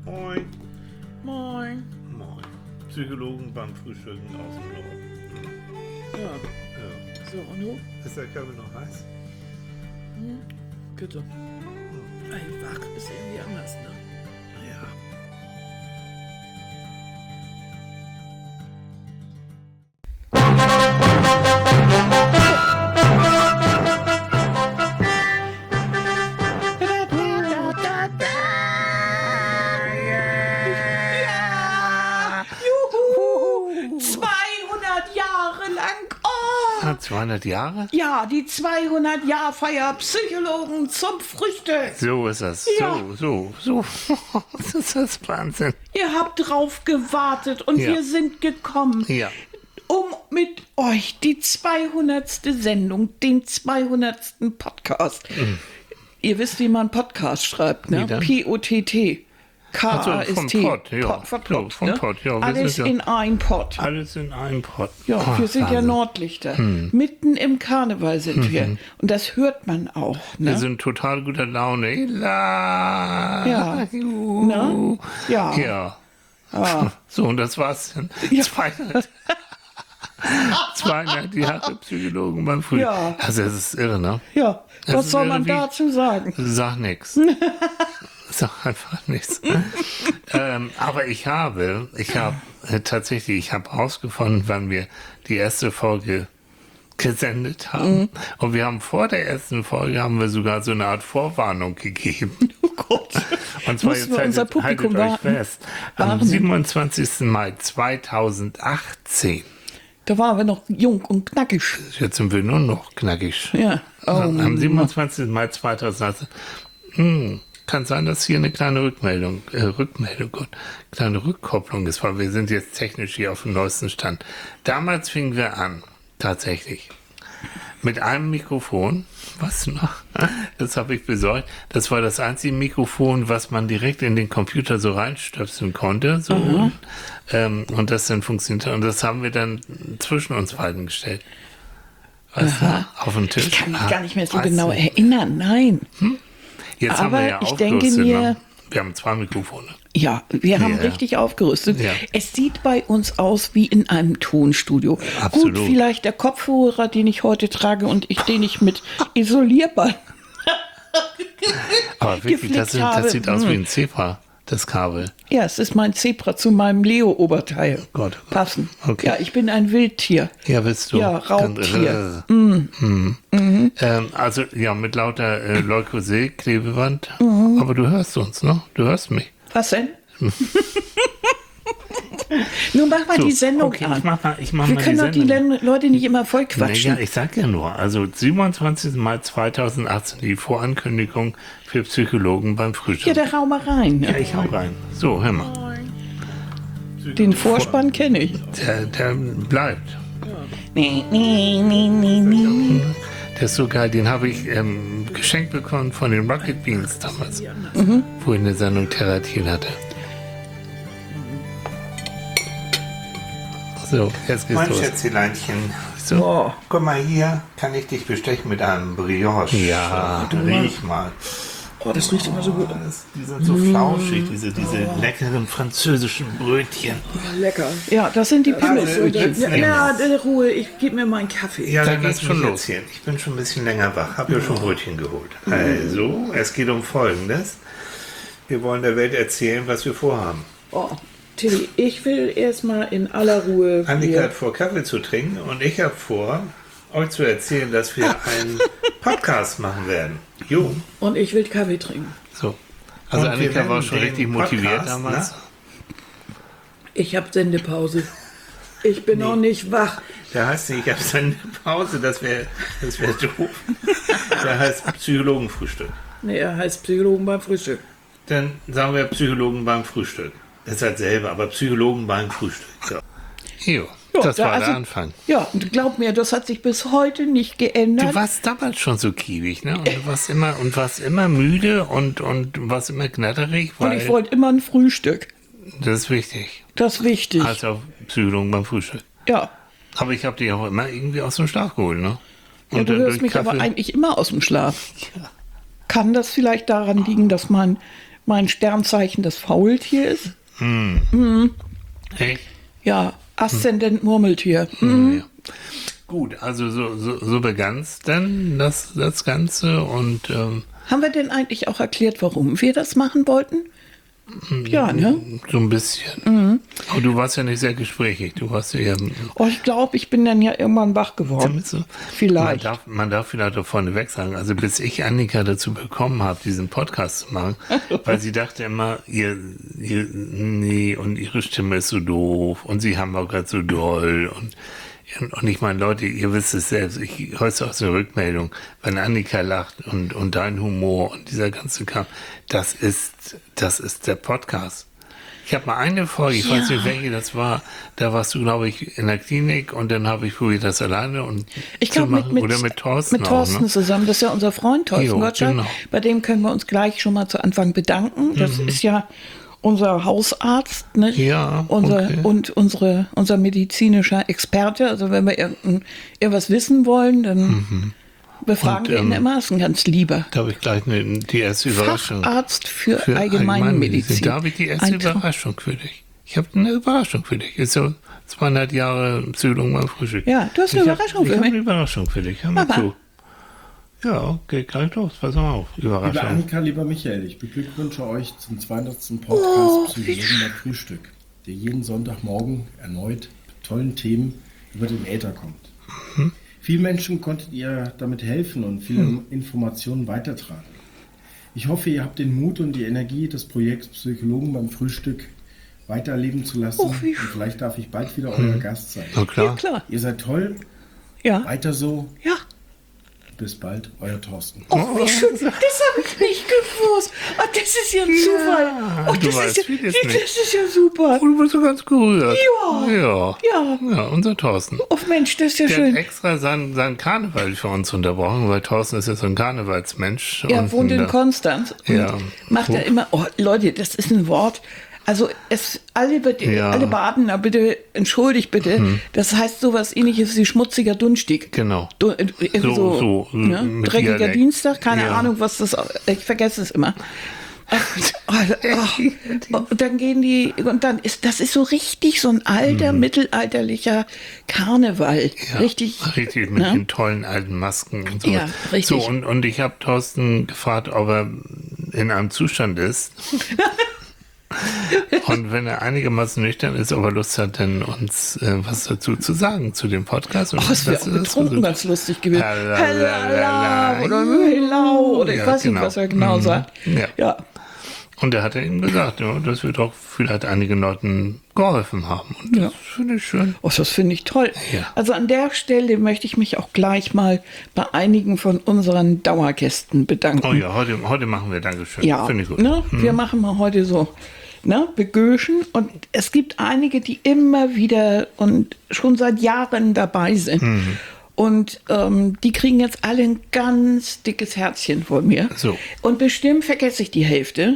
Moin. Moin. Moin. Psychologen beim Frühstücken aus dem Norden. Ja, Ja. so, und du? Ist der Kaffee noch heiß? Bitte. Einfach ist irgendwie anders, ne? Ja. Juhu! 200 Jahre lang. Oh! 200 Jahre? Ja, die 200-Jahr-Feier Psychologen zum Frühstück. So ist das. Ja. So. Das ist das Wahnsinn. Ihr habt drauf gewartet und Ja. wir sind gekommen, Ja. um mit euch die 200. Sendung, den 200. Podcast. Ihr wisst, wie man Podcast schreibt, ne? Wie denn? P-O-T-T. K-A-S-T. Also vom Pott, ja. Pott, von Ja, Pott, vom ne? Pott, ja, wir Alles sind ja- in ein Pott. Alles in einem Pott. Ja, Oh, wir sind ja Wahnsinn. Nordlichter. Mitten im Karneval sind wir. Und das hört man auch, Wir ne? sind total guter Laune. La. Ja. Juhu. Ne? Ja. Ja. Ah. So, und das war's dann. 200 Jahre Psychologen beim Frühstück. Ja. Also, das ist irre, ne? Ja, Das was ist soll man irgendwie- dazu sagen? Sag nix. Sag einfach nichts. Aber ich habe rausgefunden, wann wir die erste Folge gesendet haben. Und wir haben vor der ersten Folge haben wir sogar so eine Art Vorwarnung gegeben. Oh Gott. Und zwar Mussten wir unser Publikum haltet euch warten. fest. Am Warnen. 27. Mai 2018. Da waren wir noch jung und knackig. Jetzt sind wir nur noch knackig. Ja. Oh, Am 27. Mai 2018. Kann sein, dass hier eine kleine kleine Rückkopplung ist, weil wir sind jetzt technisch hier auf dem neuesten Stand. Damals fingen wir an, tatsächlich, mit einem Mikrofon, was noch, das habe ich besorgt, das war das einzige Mikrofon, was man direkt in den Computer so reinstöpseln konnte, so, und das dann funktionierte, und das haben wir dann zwischen uns beiden gestellt. Weißt du, auf dem Tisch. Ich kann mich Ah, gar nicht mehr so weißt genau du. erinnern, nein. Jetzt haben Aber wir ja ich denke aufgerüstet, mir- ne? Wir haben 2 Mikrofone. Ja, wir haben Ja. richtig aufgerüstet. Ja. Es sieht bei uns aus wie in einem Tonstudio. Absolut. Gut, vielleicht der Kopfhörer, den ich heute trage und den ich mit Isolierband. Aber wirklich, geflickt habe. das sieht aus wie ein Zebra, das Kabel. Ja, es ist mein Zebra zu meinem Leo-Oberteil. Gott. Passen. Okay. Ja, ich bin ein Wildtier. Ja, bist du. Ja, Raubtier. Also, ja, mit lauter Leukozyl-Klebeband. Mhm. Aber du hörst uns, ne? Du hörst mich. Was denn? Nun mach mal So, die Sendung okay, an. ich mach Wir mal können doch die Leute nicht immer voll quatschen. Naja, ich sag ja nur, also 27. Mai 2018, die Vorankündigung für Psychologen beim Ja, Frühstück. der hau mal rein. Ja, ich hau rein. So, hör mal. Den Vorspann kenne ich. Der bleibt. Nee. Mhm. Der ist so geil, den habe ich geschenkt bekommen von den Rocket Beans damals, wo ich eine Sendung Theratil hatte. So, jetzt geht's Mein los. Schätzleinchen, So. Oh, guck mal hier, kann ich dich bestechen mit einem Brioche. Ja. Riech mal. das riecht immer so gut. Die sind so flauschig, diese leckeren französischen Brötchen. Lecker. Ja, das sind die Pimmelbrötchen. Also, Ja, Ruhe, ich gebe mir meinen Kaffee. Ja, Dann dann geht's geht's schon schon los. erzählen. Ich bin schon ein bisschen länger wach, habe ja schon Brötchen geholt. Also, es geht um Folgendes. Wir wollen der Welt erzählen, was wir vorhaben. Oh, Tilly, ich will erstmal in aller Ruhe. Annika hat vor, Kaffee zu trinken und ich habe vor, euch zu erzählen, dass wir einen Podcast machen werden. Jo. Und ich will Kaffee trinken. So. Also Und wir Annika war werden schon den richtig motiviert Podcast, damals. ne? Ich habe Sendepause. Ich bin noch nicht wach. Der heißt nicht, ich habe seine Pause, das wäre doof. Der heißt Psychologenfrühstück. Nee, er heißt Psychologen beim Frühstück. Dann sagen wir Psychologen beim Frühstück. Das ist halt selber, aber Psychologen beim Frühstück. Ja. Jo, Ja, das war also- der Anfang. Ja, und glaub mir, das hat sich bis heute nicht geändert. Du warst damals schon so kiewig, ne? Und du warst immer müde und warst immer knatterig, und weil ich wollte immer ein Frühstück. das ist wichtig. Das ist wichtig. Also Psychologen beim Frühstück. Ja. Aber ich habe dich auch immer irgendwie aus dem Schlaf geholt, ne? Ja, du dann hörst mich aber eigentlich immer aus dem Schlaf. Kann das vielleicht daran liegen, dass mein mein Sternzeichen das Faultier ist. Echt? Ja, Aszendent Murmeltier. Ja. Gut, also so begann's dann das Ganze und Haben wir denn eigentlich auch erklärt, warum wir das machen wollten? Ja, ne? so ein bisschen. Aber du warst ja nicht sehr gesprächig. Du warst ja Oh, ich glaube, ich bin dann ja irgendwann wach geworden. so. Vielleicht. Man darf vielleicht auch vorneweg sagen, also bis ich Annika dazu bekommen habe, diesen Podcast zu machen, weil sie dachte immer, nee, und ihre Stimme ist so doof und sie hamburgert so doll und ich meine, Leute, ihr wisst es selbst, ich höre es aus der Rückmeldung, wenn Annika lacht und dein Humor und dieser ganze Kram, das ist der Podcast. Ich habe mal eine Folge, ich weiß nicht, welche das war, da warst du, glaube ich, in der Klinik und dann habe ich probiert, das alleine und Ich glaube, mit Thorsten mit Thorsten auch, ne? zusammen. Das ist ja unser Freund Thorsten Jo, Gottschalk. genau. Bei dem können wir uns gleich schon mal zu Anfang bedanken. Das ist ja unser Hausarzt, ne? Ja, okay. Und unser medizinischer Experte. Also wenn wir irgendwas wissen wollen, dann befragen wir ihn immer. Das ist ein ganz lieber. Da habe ich gleich die erste Überraschung. Facharzt für Allgemeinmedizin. Da habe ich die erste Überraschung für dich. Ich habe eine Überraschung für dich. Ist so 200 Jahre Psychologie beim Frühstück. Ja, du hast eine Überraschung für Ich habe mich. eine Überraschung für dich. Hör mal Papa. zu. Ja, geht gleich los. Pass mal auf. Liebe Überraschung. Annika, lieber Michael, ich beglückwünsche euch zum 200. Podcast Psychologen beim Frühstück, der jeden Sonntagmorgen erneut mit tollen Themen über den Äther kommt. Vielen Menschen konntet ihr damit helfen und viele Informationen weitertragen. Ich hoffe, ihr habt den Mut und die Energie, das Projekt Psychologen beim Frühstück weiterleben zu lassen. Och, wie und vielleicht darf ich bald wieder euer Gast sein. Na Ja, klar. klar. Ihr seid toll, Ja. weiter so. Ja. Bis bald, euer Thorsten. Oh, wie schön. Das habe ich nicht gewusst. Oh, das ist ja ein Zufall. Oh, du das weißt ist ja, vieles das nicht. ist ja super. Oh, du bist so ganz gerührt. Ja. Ja. Ja. Ja, unser Thorsten. Oh Mensch, das ist ja Der hat schön. extra seinen Karneval für uns unterbrochen, weil Thorsten ist ja so ein Karnevalsmensch. Er und wohnt in da- Konstanz und Ja. macht er immer, oh Leute, das ist ein Wort. Also alle Badener, bitte, entschuldigt bitte, das heißt sowas ähnliches wie schmutziger Dunstig. Genau. Irgendwie So, ne? mit Dreckiger Dialekt. Dienstag, keine Ja. Ahnung, was das, ich vergesse es immer. Und dann gehen die, und dann das ist so richtig so ein alter, mittelalterlicher Karneval. Ja, Richtig. Richtig, mit ne? den tollen alten Masken und so. Ja, richtig. So, und ich habe Thorsten gefragt, ob er in einem Zustand ist. Und wenn er einigermaßen nüchtern ist, ob er Lust hat, dann uns was dazu zu sagen zu dem Podcast. Und Ach, es wäre auch das betrunken so- ganz lustig gewesen. Halalala. Oder Hello oder ich Ja, weiß nicht, genau. was er genau sagt. Ja. Und er hat ihm gesagt, ja, dass wir doch vielleicht einigen Leuten geholfen haben. Und das finde ich schön. Oh, das finde ich toll. Ja. Also an der Stelle möchte ich mich auch gleich mal bei einigen von unseren Dauergästen bedanken. Oh ja, heute machen wir Dankeschön. Ja, Finde ich gut. ne? Wir machen mal heute so, ne, begöschen. Und es gibt einige, die immer wieder und schon seit Jahren dabei sind. Und die kriegen jetzt alle ein ganz dickes Herzchen von mir. So. Und bestimmt vergesse ich die Hälfte.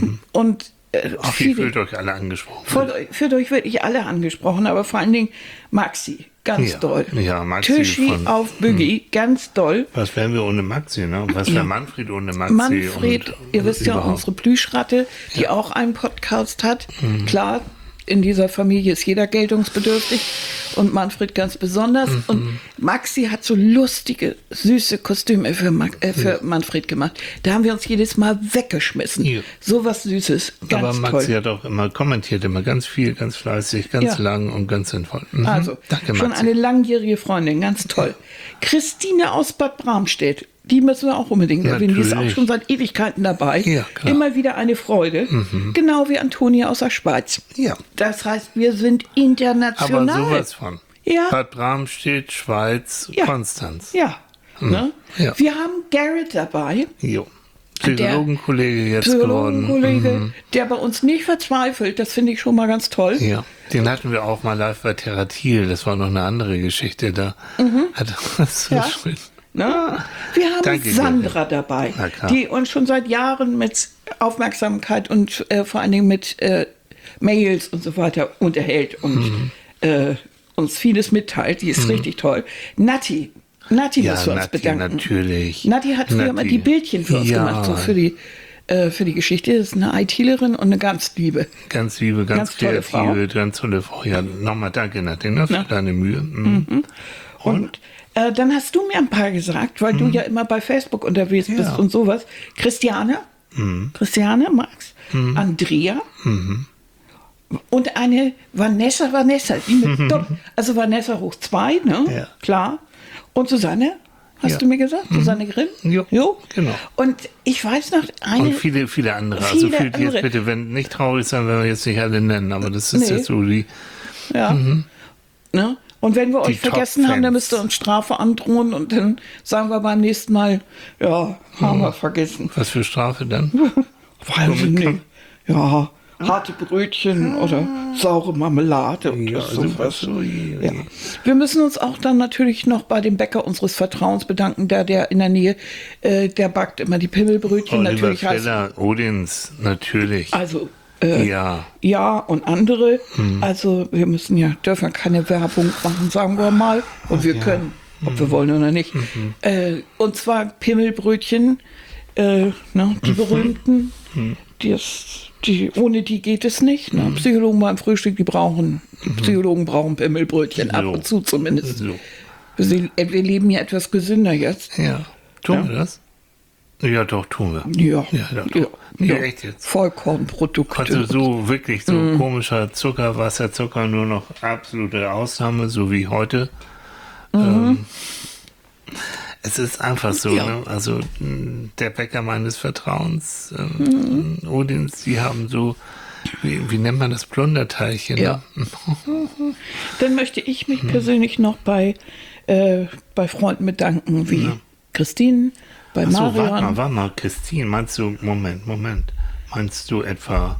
Und Ach, ihr fühlt euch alle angesprochen. fühlt euch wirklich alle angesprochen, aber vor allen Dingen Maxi, ganz Ja, doll. ja, Maxi Tischi von- auf Boogie, ganz doll. Was wären wir ohne Maxi, ne? Was wäre Manfred ohne Maxi? Manfred, und ihr wisst ja, überhaupt. unsere Plüschratte, die auch einen Podcast hat. Klar, in dieser Familie ist jeder geltungsbedürftig und Manfred ganz besonders. Und Maxi hat so lustige, süße Kostüme für Manfred gemacht. Da haben wir uns jedes Mal weggeschmissen. Ja. So was Süßes, ganz Aber Maxi toll. hat auch immer kommentiert, immer ganz viel, ganz fleißig, ganz Ja. lang und ganz sinnvoll. Mhm. Also, Danke, schon Maxi. eine langjährige Freundin, ganz toll. Christine aus Bad Bramstedt, die müssen wir auch unbedingt erwähnen. Die ist auch Natürlich. schon seit Ewigkeiten dabei. Ja, klar. Immer wieder eine Freude. Genau wie Antonia aus der Schweiz. Ja. Das heißt, wir sind Aber international. sowas von. Ja. Bad Bramstedt, Schweiz, Ja. Konstanz. Ja. Ne? Ja. Wir haben Garrett dabei, Jo. Psychologenkollege jetzt geworden. Psychologenkollege, der bei uns nicht verzweifelt. Das finde ich schon mal ganz toll. Ja, den hatten wir auch mal live bei Theratil. Das war noch eine andere Geschichte da. Hat das so Ja. schön. Ne? Wir haben Danke, Sandra dabei, Na klar. die uns schon seit Jahren mit Aufmerksamkeit und vor allen Dingen mit Mails und so weiter unterhält und uns vieles mitteilt. Die ist richtig toll. Natti Ja, müssen wir uns Natti, bedanken. natürlich. Natti hat früher immer die Bildchen für uns Ja. gemacht, so für die für die Geschichte. Das ist eine ITlerin und eine ganz liebe. Ganz liebe, ganz tolle Frau. kreative, ganz tolle Frau. Ja, nochmal danke, Nadine, für deine Mühe. Und dann hast du mir ein paar gesagt, weil du ja immer bei Facebook unterwegs bist und sowas. Christiane, Max, Andrea und eine Vanessa, die mit also Vanessa hoch 2, ne? Ja. Klar. Und Susanne, hast du mir gesagt? Susanne Grimm? Jo, genau. Und ich weiß noch eine... Und viele, viele andere. Also fühlt ihr jetzt bitte, wenn nicht traurig sein, wenn wir jetzt nicht alle nennen, aber das ist jetzt so die... Ja. Ne? Und wenn wir Die euch vergessen haben, dann müsst ihr uns Strafe androhen und dann sagen wir beim nächsten Mal, ja, haben wir vergessen. Was für Strafe dann? Weiß ich nicht. Ja, harte Brötchen oder saure Marmelade oder sowas. Ja. Wir müssen uns auch dann natürlich noch bei dem Bäcker unseres Vertrauens bedanken, der in der Nähe, der backt immer die Pimmelbrötchen. Oliver natürlich Feller, Odins, natürlich. Also ja, und andere. Also wir dürfen keine Werbung machen, sagen wir mal. Und wir können, ob wir wollen oder nicht. Und zwar Pimmelbrötchen, die berühmten, ohne die geht es nicht. Ne? Psychologen beim Frühstück, Psychologen brauchen Pimmelbrötchen, ab und zu zumindest. So. Wir leben ja etwas gesünder jetzt. Ja. Tun wir das? Ja, doch, tun wir. Ja. Doch. Nee, echt jetzt. Vollkornprodukte. Also so wirklich so komischer Zucker, Wasserzucker, nur noch absolute Ausnahme, so wie heute. Es ist einfach so, ne? Also der Bäcker meines Vertrauens, Odins, die haben so, wie nennt man das, Plunderteilchen? Ja. Ne? Dann möchte ich mich persönlich noch bei Freunden bedanken, wie Christine, bei Achso, Marion. warte mal, Christine, meinst du, Moment, meinst du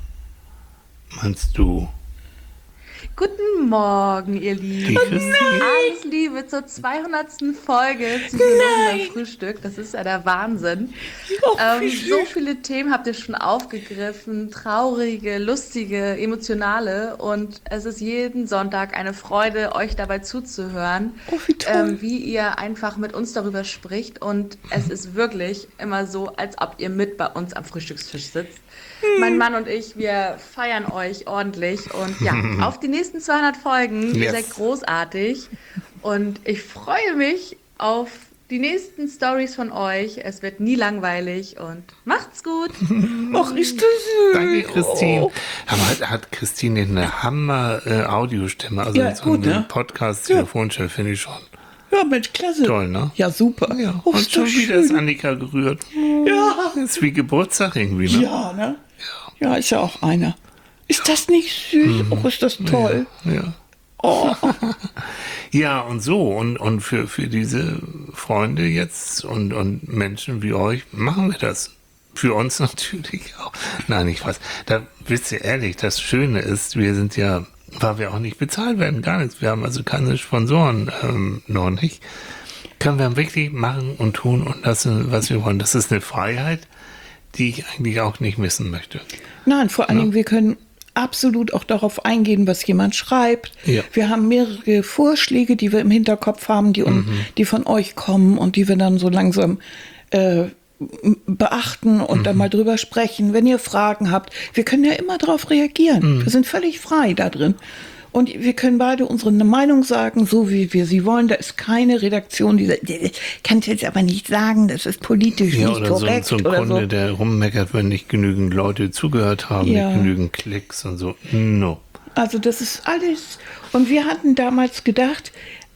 Guten Morgen, ihr Lieben. Christine? Alles Liebe zur 200. Folge Psychologen beim Frühstück. Das ist ja der Wahnsinn. So viele Themen habt ihr schon aufgegriffen. Traurige, lustige, emotionale. Und es ist jeden Sonntag eine Freude, euch dabei zuzuhören. Oh, wie toll. Wie ihr einfach mit uns darüber spricht. Und es ist wirklich immer so, als ob ihr mit bei uns am Frühstückstisch sitzt. Mein Mann und ich, wir feiern euch ordentlich und ja, auf die nächsten 200 Folgen. Ihr seid großartig und ich freue mich auf die nächsten Stories von euch. Es wird nie langweilig und macht's gut. Ach, ist das süß. Danke, Christine. Aber hat Christine eine Hammer-Audiostimme? Also Ja, so gut, eine ne? Podcast-Telefonchef finde ich schon Ja, Mensch, klasse. toll, ne? Ja, super. Ja. Oh, Und ist schon das wieder ist schön. Annika gerührt. Ja. Das ist wie Geburtstag irgendwie, ne? Ja, ne? Ja, ist ja auch einer. Ist das nicht süß? Oh, ist das toll. Ja. Oh. Ja, und so. Und für diese Freunde jetzt und Menschen wie euch machen wir das. Für uns natürlich auch. Nein, ich weiß. Da wisst ihr ehrlich, das Schöne ist, wir sind ja, weil wir auch nicht bezahlt werden, gar nichts. Wir haben also keine Sponsoren noch nicht. Können wir wirklich machen und tun und lassen, was wir wollen. Das ist eine Freiheit, die ich eigentlich auch nicht missen möchte. Nein, vor allen Dingen, wir können absolut auch darauf eingehen, was jemand schreibt. Ja. Wir haben mehrere Vorschläge, die wir im Hinterkopf haben, die von euch kommen und die wir dann so langsam beachten und dann mal drüber sprechen. Wenn ihr Fragen habt, wir können ja immer darauf reagieren. Wir sind völlig frei da drin. Und wir können beide unsere Meinung sagen, so wie wir sie wollen. Da ist keine Redaktion, die sagt, kannst du jetzt aber nicht sagen, das ist politisch Ja, nicht oder korrekt. so ein oder Kunde, so. der rummeckert, wenn nicht genügend Leute zugehört haben, Ja. nicht genügend Klicks und so. No. Also das ist alles. Und wir hatten damals gedacht,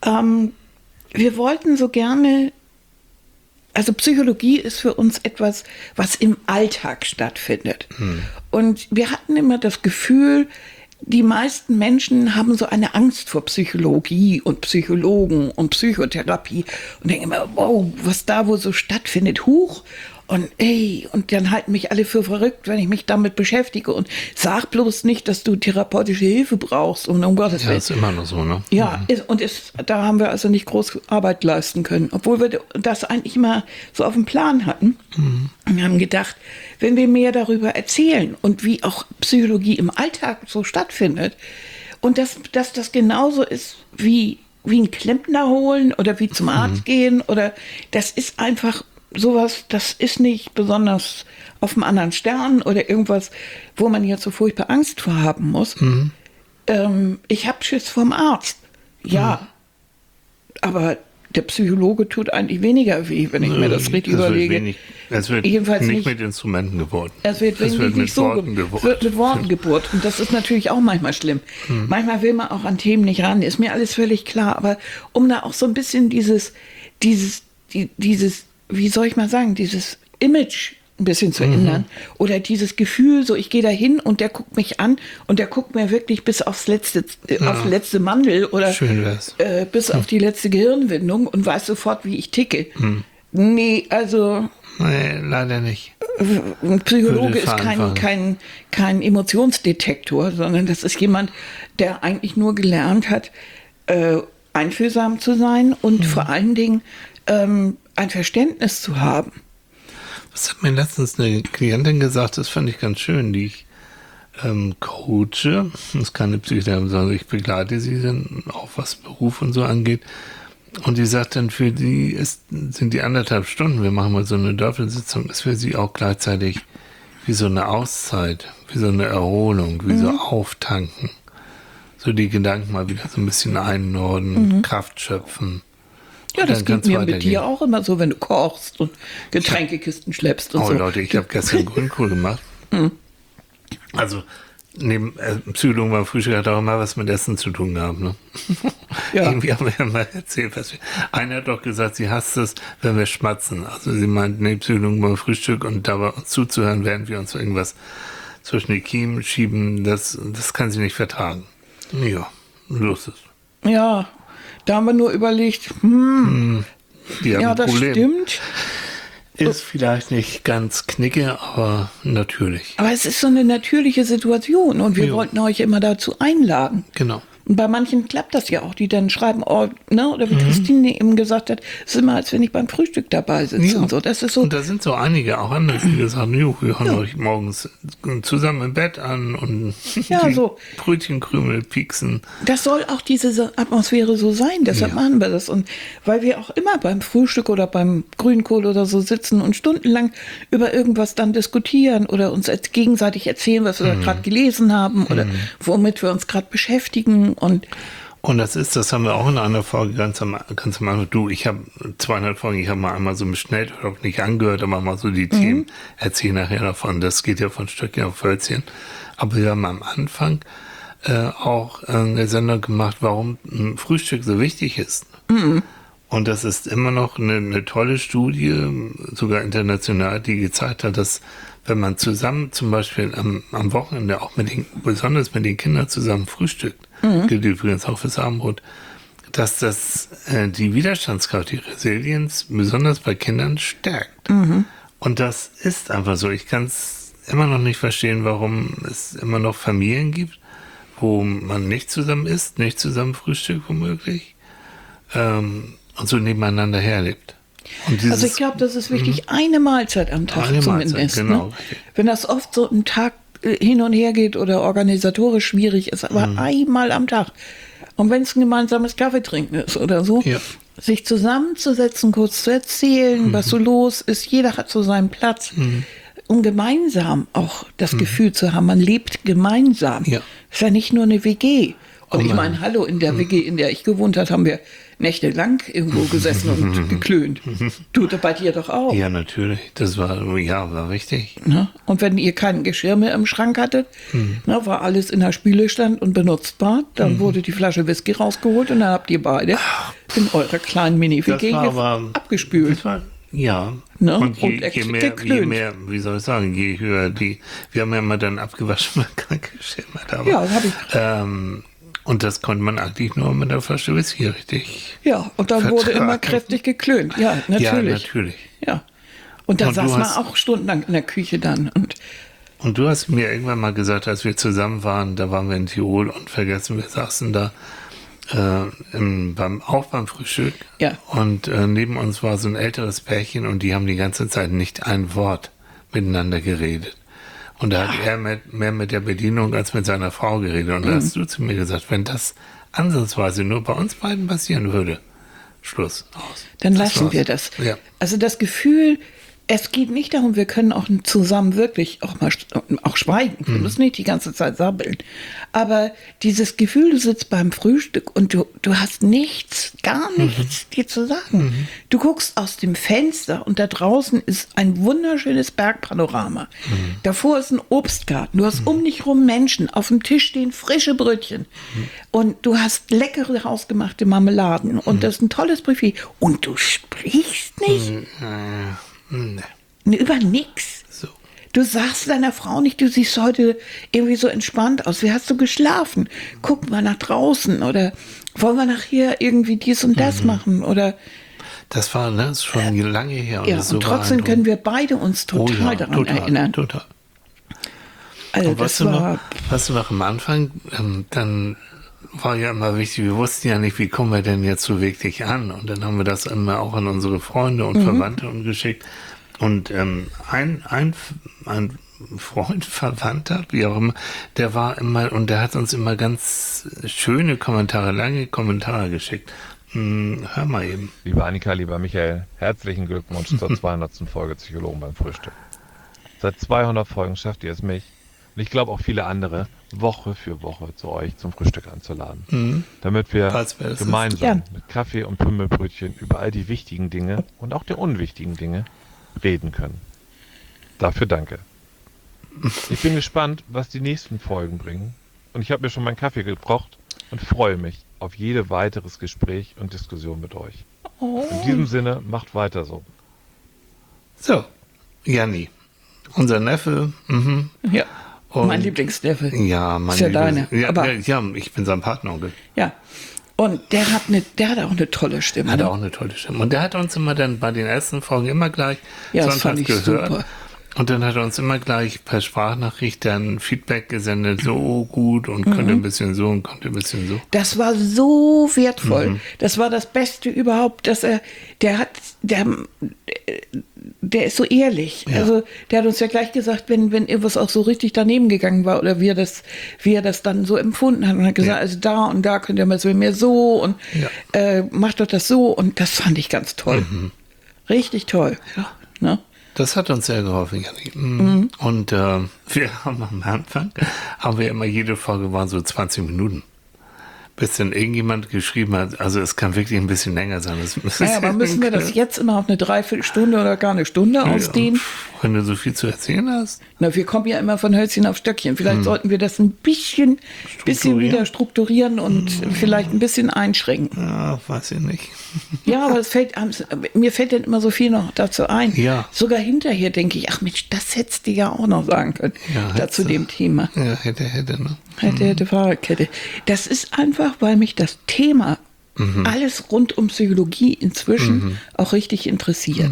wir wollten so gerne, also Psychologie ist für uns etwas, was im Alltag stattfindet. Und wir hatten immer das Gefühl, die meisten Menschen haben so eine Angst vor Psychologie und Psychologen und Psychotherapie und denken immer, wow, was da wohl so stattfindet, huch. Und und dann halten mich alle für verrückt, wenn ich mich damit beschäftige und sag bloß nicht, dass du therapeutische Hilfe brauchst und um Gottes Ja, Willen. ist immer noch so, ne? Ja, da haben wir also nicht groß Arbeit leisten können, obwohl wir das eigentlich immer so auf dem Plan hatten. Wir haben gedacht, wenn wir mehr darüber erzählen und wie auch Psychologie im Alltag so stattfindet und dass das genauso ist wie einen Klempner holen oder wie zum Arzt gehen oder das ist einfach sowas, das ist nicht besonders auf einem anderen Stern oder irgendwas, wo man jetzt so furchtbar Angst vor haben muss. Ich habe Schiss vom Arzt. Ja, aber der Psychologe tut eigentlich weniger weh, wenn ich mir das richtig überlege. Es wird Jedenfalls nicht mit Instrumenten gebohrt. Es wird wirklich nicht so gebohrt. Wird mit Worten gebohrt. Und das ist natürlich auch manchmal schlimm. Manchmal will man auch an Themen nicht ran, ist mir alles völlig klar. Aber um da auch so ein bisschen dieses, wie soll ich mal sagen, dieses Image ein bisschen zu ändern. Oder dieses Gefühl, so ich gehe da hin und der guckt mich an und der guckt mir wirklich bis aufs letzte Mandel oder bis auf die letzte Gehirnwindung und weiß sofort, wie ich ticke. Nee, also... Nee, leider nicht. Ein Psychologe ist kein Emotionsdetektor, sondern das ist jemand, der eigentlich nur gelernt hat, einfühlsam zu sein und vor allen Dingen ein Verständnis zu haben. Das hat mir letztens eine Klientin gesagt, das fand ich ganz schön, die ich coache. Das ist keine Psychotherapie, sondern ich begleite sie dann auch, was Beruf und so angeht. Und die sagt dann, für die sind die 1,5 Stunden, wir machen mal so eine Doppelsitzung, ist für sie auch gleichzeitig wie so eine Auszeit, wie so eine Erholung, wie so Auftanken. So die Gedanken mal wieder so ein bisschen einnorden, Kraft schöpfen. Ja, das geht mir mit dir auch immer so, wenn du kochst und Getränkekisten schleppst und so. Oh Leute, ich habe gestern Grünkohl gemacht. Also neben Psychologen beim Frühstück hat auch immer was mit Essen zu tun gehabt. Ne? Ja. Irgendwie haben wir ja mal erzählt, einer hat doch gesagt, sie hasst es, wenn wir schmatzen. Also sie meint, nee, Psychologen beim Frühstück und dabei uns zuzuhören, während wir uns irgendwas zwischen die Kiemen schieben, das kann sie nicht vertragen. Ja, los ist. Ja, da haben wir nur überlegt, ja, das stimmt. Ist vielleicht nicht ganz knicke, aber natürlich. Aber es ist so eine natürliche Situation und wir wollten euch immer dazu einladen. Genau. Und bei manchen klappt das ja auch, die dann schreiben, oh, ne, oder wie Christine eben gesagt hat, es ist immer, als wenn ich beim Frühstück dabei sitze und so. Das ist so. Und da sind so einige, auch andere, die gesagt haben, wir hören euch morgens zusammen im Bett an und so Brötchenkrümel pieksen. Das soll auch diese Atmosphäre so sein, deshalb machen wir das. Und weil wir auch immer beim Frühstück oder beim Grünkohl oder so sitzen und stundenlang über irgendwas dann diskutieren oder uns gegenseitig erzählen, was wir gerade gelesen haben oder womit wir uns gerade beschäftigen. Und das haben wir auch in einer Folge ganz am Anfang. Ich habe 200 Folgen, ich habe mal einmal so beschnellt, oder nicht angehört, aber mal so die Themen erzählen nachher davon. Das geht ja von Stöckchen auf Hölzchen. Aber wir haben am Anfang auch eine Sendung gemacht, warum ein Frühstück so wichtig ist. Und das ist immer noch eine tolle Studie, sogar international, die gezeigt hat, dass wenn man zusammen zum Beispiel am Wochenende auch besonders mit den Kindern zusammen frühstückt, gilt übrigens auch fürs Abendbrot, dass das die Widerstandskraft, die Resilienz besonders bei Kindern stärkt. Und das ist einfach so. Ich kann es immer noch nicht verstehen, warum es immer noch Familien gibt, wo man nicht zusammen isst, nicht zusammen frühstückt womöglich und so nebeneinander herlebt. Also ich glaube, das ist wichtig, eine Mahlzeit am Tag zumindest. Mahlzeit, genau. Ne? Wenn das oft so ein Tag hin und her geht oder organisatorisch schwierig ist, aber einmal am Tag. Und wenn es ein gemeinsames Kaffeetrinken ist oder so, sich zusammenzusetzen, kurz zu erzählen, was so los ist. Jeder hat so seinen Platz. Um gemeinsam auch das Gefühl zu haben, man lebt gemeinsam. Ja. Ist ja nicht nur eine WG. Und ich meine, hallo, in der WG, in der ich gewohnt habe, haben wir nächtelang irgendwo gesessen und geklönt. Tut bei dir doch auch. Ja, natürlich. Das war richtig. Ne? Und wenn ihr kein Geschirr mehr im Schrank hattet, war alles in der Spülestand und benutzbar, dann wurde die Flasche Whisky rausgeholt und dann habt ihr beide in eurer kleinen Mini-WG abgespült. Ne? Und je mehr, wie soll ich sagen, je höher wir haben ja immer dann abgewaschen, kein Geschirr mehr da war. Ja, das habe ich. Und das konnte man eigentlich nur mit der Flasche Whisky richtig. Ja, und dann wurde immer kräftig geklönt. Ja, natürlich. Ja, natürlich. Ja. Und da saß man auch stundenlang in der Küche dann. Und du hast mir irgendwann mal gesagt, als wir zusammen waren, da waren wir in Tirol und vergessen, wir saßen da auch beim Frühstück. Ja. Und neben uns war so ein älteres Pärchen und die haben die ganze Zeit nicht ein Wort miteinander geredet. Und da hat er mehr mit der Bedienung als mit seiner Frau geredet. Und da hast du zu mir gesagt, wenn das ansatzweise nur bei uns beiden passieren würde, Schluss, aus. Dann Das lassen war's. wir das. Ja. Also das Gefühl, es geht nicht darum, wir können auch zusammen wirklich auch mal auch schweigen. Wir müssen nicht die ganze Zeit sabbeln. Aber dieses Gefühl, du sitzt beim Frühstück und du hast nichts, gar nichts dir zu sagen. Du guckst aus dem Fenster und da draußen ist ein wunderschönes Bergpanorama. Davor ist ein Obstgarten. Du hast um dich rum Menschen. Auf dem Tisch stehen frische Brötchen. Und du hast leckere hausgemachte Marmeladen. Und das ist ein tolles Buffet. Und du sprichst nicht. Nee. Über nix. So. Du sagst deiner Frau nicht, du siehst heute irgendwie so entspannt aus. Wie hast du geschlafen? Guck mal nach draußen oder wollen wir nachher irgendwie dies und das machen? Oder Das war das ist schon lange her. ja, das ist so und trotzdem beeindruckend. können wir beide uns total daran erinnern. Total. Also Und das war weißt du noch am Anfang, dann war ja immer wichtig, wir wussten ja nicht, wie kommen wir denn jetzt so wirklich an. Und dann haben wir das immer auch an unsere Freunde und Verwandte geschickt. Und ein Freund, Verwandter, wie auch immer, der war immer, und der hat uns immer ganz schöne Kommentare, lange Kommentare geschickt. Hör mal eben. Liebe Annika, lieber Michael, herzlichen Glückwunsch zur 200. Folge Psychologen beim Frühstück. Seit 200 Folgen schafft ihr es mich, und ich glaube auch viele andere, Woche für Woche zu euch zum Frühstück einzuladen. Damit wir Falls wer das ist. gemeinsam Ja. mit Kaffee und Pümmelbrötchen über all die wichtigen Dinge und auch die unwichtigen Dinge reden können. Dafür danke. Ich bin gespannt, was die nächsten Folgen bringen. Und ich habe mir schon meinen Kaffee gekocht und freue mich auf jede weiteres Gespräch und Diskussion mit euch. In diesem Sinne, macht weiter so. So, Janni, unser Neffe. ja, Und- mein Lieblingsneffe. Ja, mein Ist ja Lieblings- deine, Ja, aber- ja, ich bin sein Partneronkel. Ja. Und der hat auch eine tolle Stimme. Hat ne? auch eine tolle Stimme. Und der hat uns immer dann bei den ersten Folgen immer gleich Ja, das fand sonntags ich gehört. super. Und dann hat er uns immer gleich per Sprachnachricht dann Feedback gesendet, so gut und könnte ein bisschen so und konnte ein bisschen so. Das war so wertvoll. Das war das Beste überhaupt, dass der ist so ehrlich. Ja. Also der hat uns ja gleich gesagt, wenn irgendwas auch so richtig daneben gegangen war oder wie er das dann so empfunden hat und hat gesagt, Ja. also da und da könnt ihr mal so mehr so und macht doch das so und das fand ich ganz toll. Richtig toll. Ja. Ne? Das hat uns sehr geholfen, Janni. Und wir haben am Anfang, immer jede Folge waren so 20 Minuten. Bis dann irgendjemand geschrieben hat, also es kann wirklich ein bisschen länger sein. Naja, aber müssen wir das jetzt immer auf eine Dreiviertelstunde oder gar eine Stunde ausdehnen? Wenn du so viel zu erzählen hast. Na, wir kommen ja immer von Hölzchen auf Stöckchen. Vielleicht sollten wir das ein bisschen wieder strukturieren und vielleicht ein bisschen einschränken. Ja, weiß ich nicht. Ja, aber mir fällt dann immer so viel noch dazu ein. Ja. Sogar hinterher denke ich, ach Mensch, das hättest du ja auch noch sagen können. Ja, dazu hättest du. dem Thema. Ja, hätte, ne? Hätte, Fahrradkette. Das ist einfach, weil mich das Thema alles rund um Psychologie inzwischen auch richtig interessiert.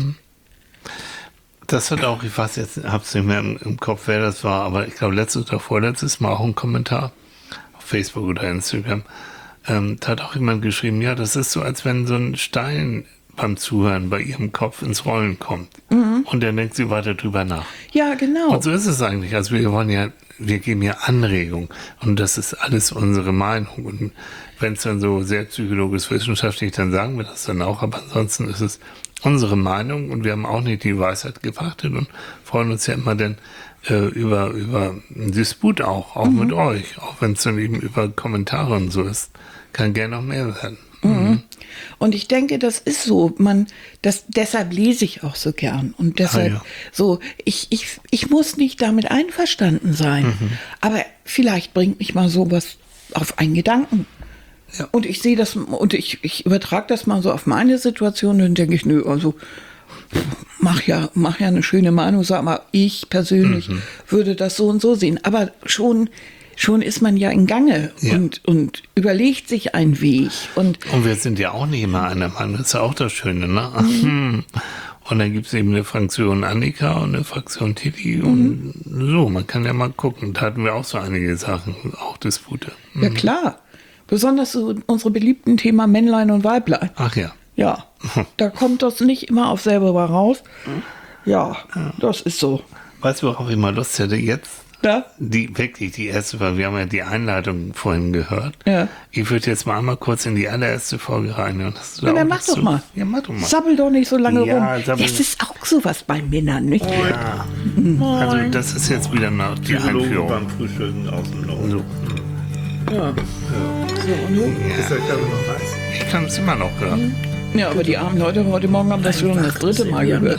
Das hat auch, ich weiß jetzt, hab's nicht mehr im Kopf, wer das war, aber ich glaube, letztes oder vorletztes Mal auch ein Kommentar auf Facebook oder Instagram. Da hat auch jemand geschrieben, ja, das ist so, als wenn so ein Stein beim Zuhören bei ihrem Kopf ins Rollen kommt. Und dann denkt sie weiter drüber nach. Ja, genau. Und so ist es eigentlich. Also wir geben ja Anregung und das ist alles unsere Meinung. Und wenn es dann so sehr psychologisch-wissenschaftlich, dann sagen wir das dann auch. Aber ansonsten ist es unsere Meinung und wir haben auch nicht die Weisheit gepachtet und freuen uns ja immer dann über einen Disput auch mit euch. Auch wenn es dann eben über Kommentare und so ist. Kann gerne noch mehr werden. Und ich denke, das ist so. Deshalb lese ich auch so gern. Und deshalb ja. so, ich muss nicht damit einverstanden sein. Aber vielleicht bringt mich mal sowas auf einen Gedanken. Ja. Und ich sehe das, und ich übertrage das mal so auf meine Situation, dann denke ich, nö, also mach ja eine schöne Meinung, sag mal, ich persönlich würde das so und so sehen. Aber schon ist man ja in Gange und überlegt sich einen Weg. Und wir sind ja auch nicht immer einer Meinung, das ist ja auch das Schöne, ne? Und dann gibt es eben eine Fraktion Annika und eine Fraktion Titi und so, man kann ja mal gucken. Da hatten wir auch so einige Sachen, auch Dispute. ja klar, besonders so unsere beliebten Thema Männlein und Weiblein. Ach ja. Ja, da kommt das nicht immer auf selber raus. Ja, das ist so. Weißt du, worauf ich mal Lust hätte jetzt? Da? Die erste Folge, wir haben ja die Einleitung vorhin gehört. Ja. Ich würde jetzt mal einmal kurz in die allererste Folge reinhören. Hast du da Ja, dann auch mach was doch zu? mal. Ja, mach doch mal. Sabbel doch nicht so lange Ja, rum. sabbel- Das ist auch sowas bei Männern, nicht? Ja. Also das ist jetzt wieder noch die Psychologe Einführung. beim Frühstücken aus dem Norden. So. Ja. So, und nun? Ist der Körper noch heiß? Ich kann es immer noch hören. Ja, aber die armen Leute heute Morgen haben das schon das dritte Mal gehört.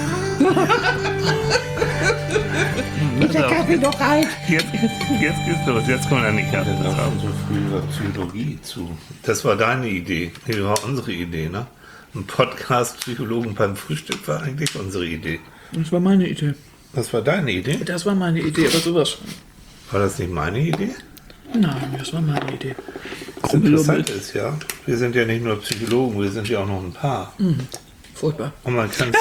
Ist der Kaffee doch rein? Jetzt geht's los. Jetzt kommt Annika. Wir laufen so früh über Psychologie zu. Das war deine Idee. Nee, das war unsere Idee, ne? Ein Podcast Psychologen beim Frühstück war eigentlich unsere Idee. Das war meine Idee. Was war deine Idee? Das war meine Idee, aber sowas. War das nicht meine Idee? Nein, das war meine Idee. Das Interessante ist ja, wir sind ja nicht nur Psychologen, wir sind ja auch noch ein Paar. Furchtbar. Und man kann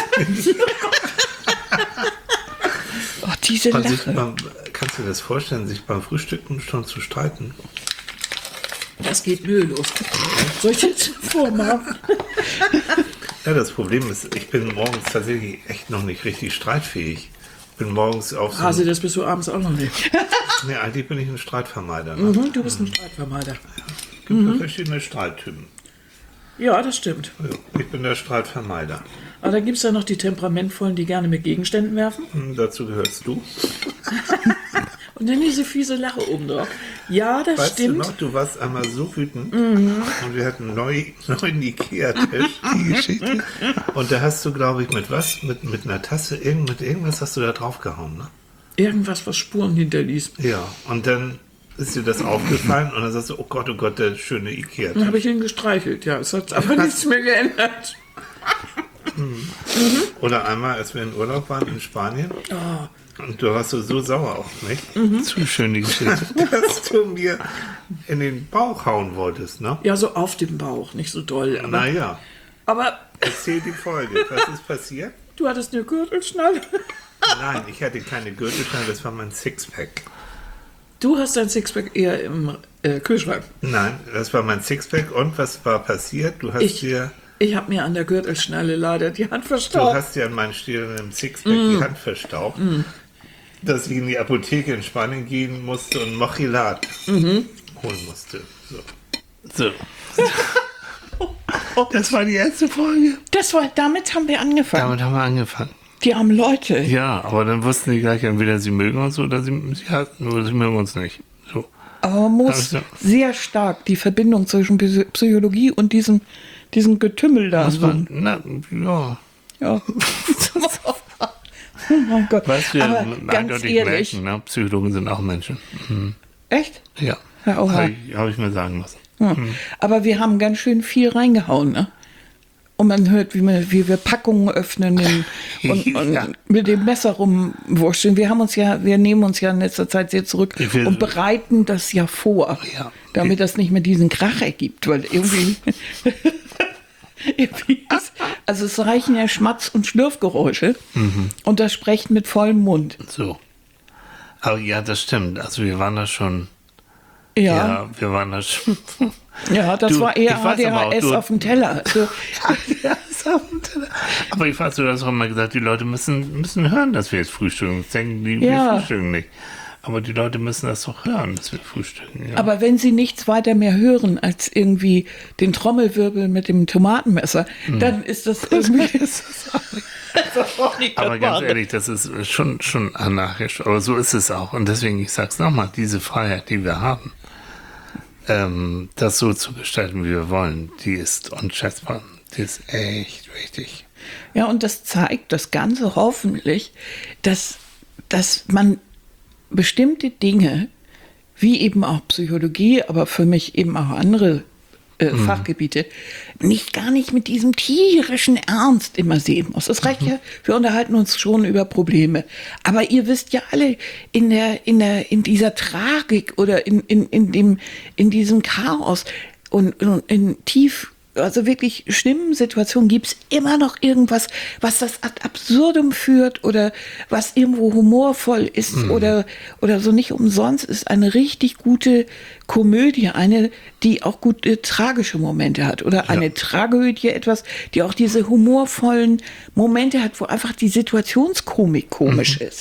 Oh, diese sich Lache. kannst du dir das vorstellen, sich beim Frühstücken schon zu streiten? Das geht mühelos. Soll ich jetzt vormachen? Ja, das Problem ist, ich bin morgens tatsächlich echt noch nicht richtig streitfähig. Ich bin morgens auf so... Hase, das bist du abends auch noch nicht. Nee, eigentlich bin ich ein Streitvermeider. Ne? Du bist ein Streitvermeider. Es gibt ja verschiedene Streittypen. Ja, das stimmt. Ja, ich bin der Streitvermeider. Aber dann gibt es ja noch die Temperamentvollen, die gerne mit Gegenständen werfen. Dazu gehörst du. Und dann diese fiese Lache oben drauf. Ja, das Weißt stimmt. du noch, du warst einmal so wütend und wir hatten einen neuen Ikea-Tisch. Die Geschichte. Und da hast du, glaube ich, mit was? Mit einer Tasse, mit irgendwas hast du da draufgehauen, ne? Irgendwas, was Spuren hinterließ. Ja, und dann ist dir das aufgefallen und dann sagst du, oh Gott, der schöne Dann Ikea-Tisch. habe ich ihn gestreichelt. Ja, es hat aber nichts mehr geändert. Oder einmal, als wir in Urlaub waren in Spanien und du warst so sauer auf mich, Zu schön die Geschichte. dass du mir in den Bauch hauen wolltest, ne? Ja, so auf dem Bauch, nicht so doll. Naja, Aber erzähl die Folge. Was ist passiert? du hattest eine Gürtelschnalle. Nein, ich hatte keine Gürtelschnalle, das war mein Sixpack. Du hast dein Sixpack eher im Kühlschrank. Nein, das war mein Sixpack. Und was war passiert? Du hast Ich habe mir an der Gürtelschnalle leider die Hand du verstaubt. hast dir an meinem stehenden Sixpack die Hand verstaubt, dass ich in die Apotheke in Spanien gehen musste und Mochilat holen musste. So. So. Das war die erste Folge. Damit haben wir angefangen. Damit haben wir angefangen. Die armen Leute. Ja, aber dann wussten die gleich, entweder sie mögen uns oder sie hassen oder sie mögen uns nicht. So. Aber man muss Also- sehr stark die Verbindung zwischen Psychologie und diesem Getümmel da. Das war, na, ja. Ja. Oh mein Gott. Was wir Aber ganz eindeutig ehrlich. merken, ne? Psychologen sind auch Menschen. Echt? Ja. Ja, oha. Hab ich mir sagen lassen. Ja. Aber wir haben ganz schön viel reingehauen, ne? Und man hört, wie wir Packungen öffnen und Ja. mit dem Messer rumwurschteln. Wir nehmen uns ja in letzter Zeit sehr zurück Wir- und bereiten das ja vor, Ja. damit das nicht mehr diesen Krach ergibt, weil irgendwie also es reichen ja Schmatz- und Schlürfgeräusche und das Sprechen mit vollem Mund. So. Aber ja, das stimmt. Also wir waren da schon. Ja, Wir waren da schon. das Du, war eher ich weiß aber auch, ADHS du- auf dem Teller. Also, Ja, ist auf dem Teller. Aber ich weiß, du hast auch immer gesagt, die Leute müssen hören, dass wir jetzt frühstücken. Das denken die, Ja. wir frühstücken nicht. Aber die Leute müssen das doch hören, dass wir frühstücken. Ja. aber wenn sie nichts weiter mehr hören als irgendwie den Trommelwirbel mit dem Tomatenmesser, dann ist das irgendwie... Aber ganz ehrlich, das ist schon anarchisch. Aber so ist es auch. Und deswegen, ich sag's nochmal, diese Freiheit, die wir haben, das so zu gestalten, wie wir wollen, die ist unschätzbar. Die ist echt wichtig. Ja, und das zeigt das Ganze hoffentlich, dass man bestimmte Dinge, wie eben auch Psychologie, aber für mich eben auch andere Fachgebiete, gar nicht mit diesem tierischen Ernst immer sehen muss. Das reicht ja, wir unterhalten uns schon über Probleme. Aber ihr wisst ja alle, in dieser Tragik oder in diesem Chaos und in also wirklich schlimmen Situationen gibt es immer noch irgendwas, was das ad absurdum führt oder was irgendwo humorvoll ist oder so. Nicht umsonst ist eine richtig gute Komödie eine, die auch gute tragische Momente hat oder eine Tragödie etwas, die auch diese humorvollen Momente hat, wo einfach die Situationskomik komisch ist.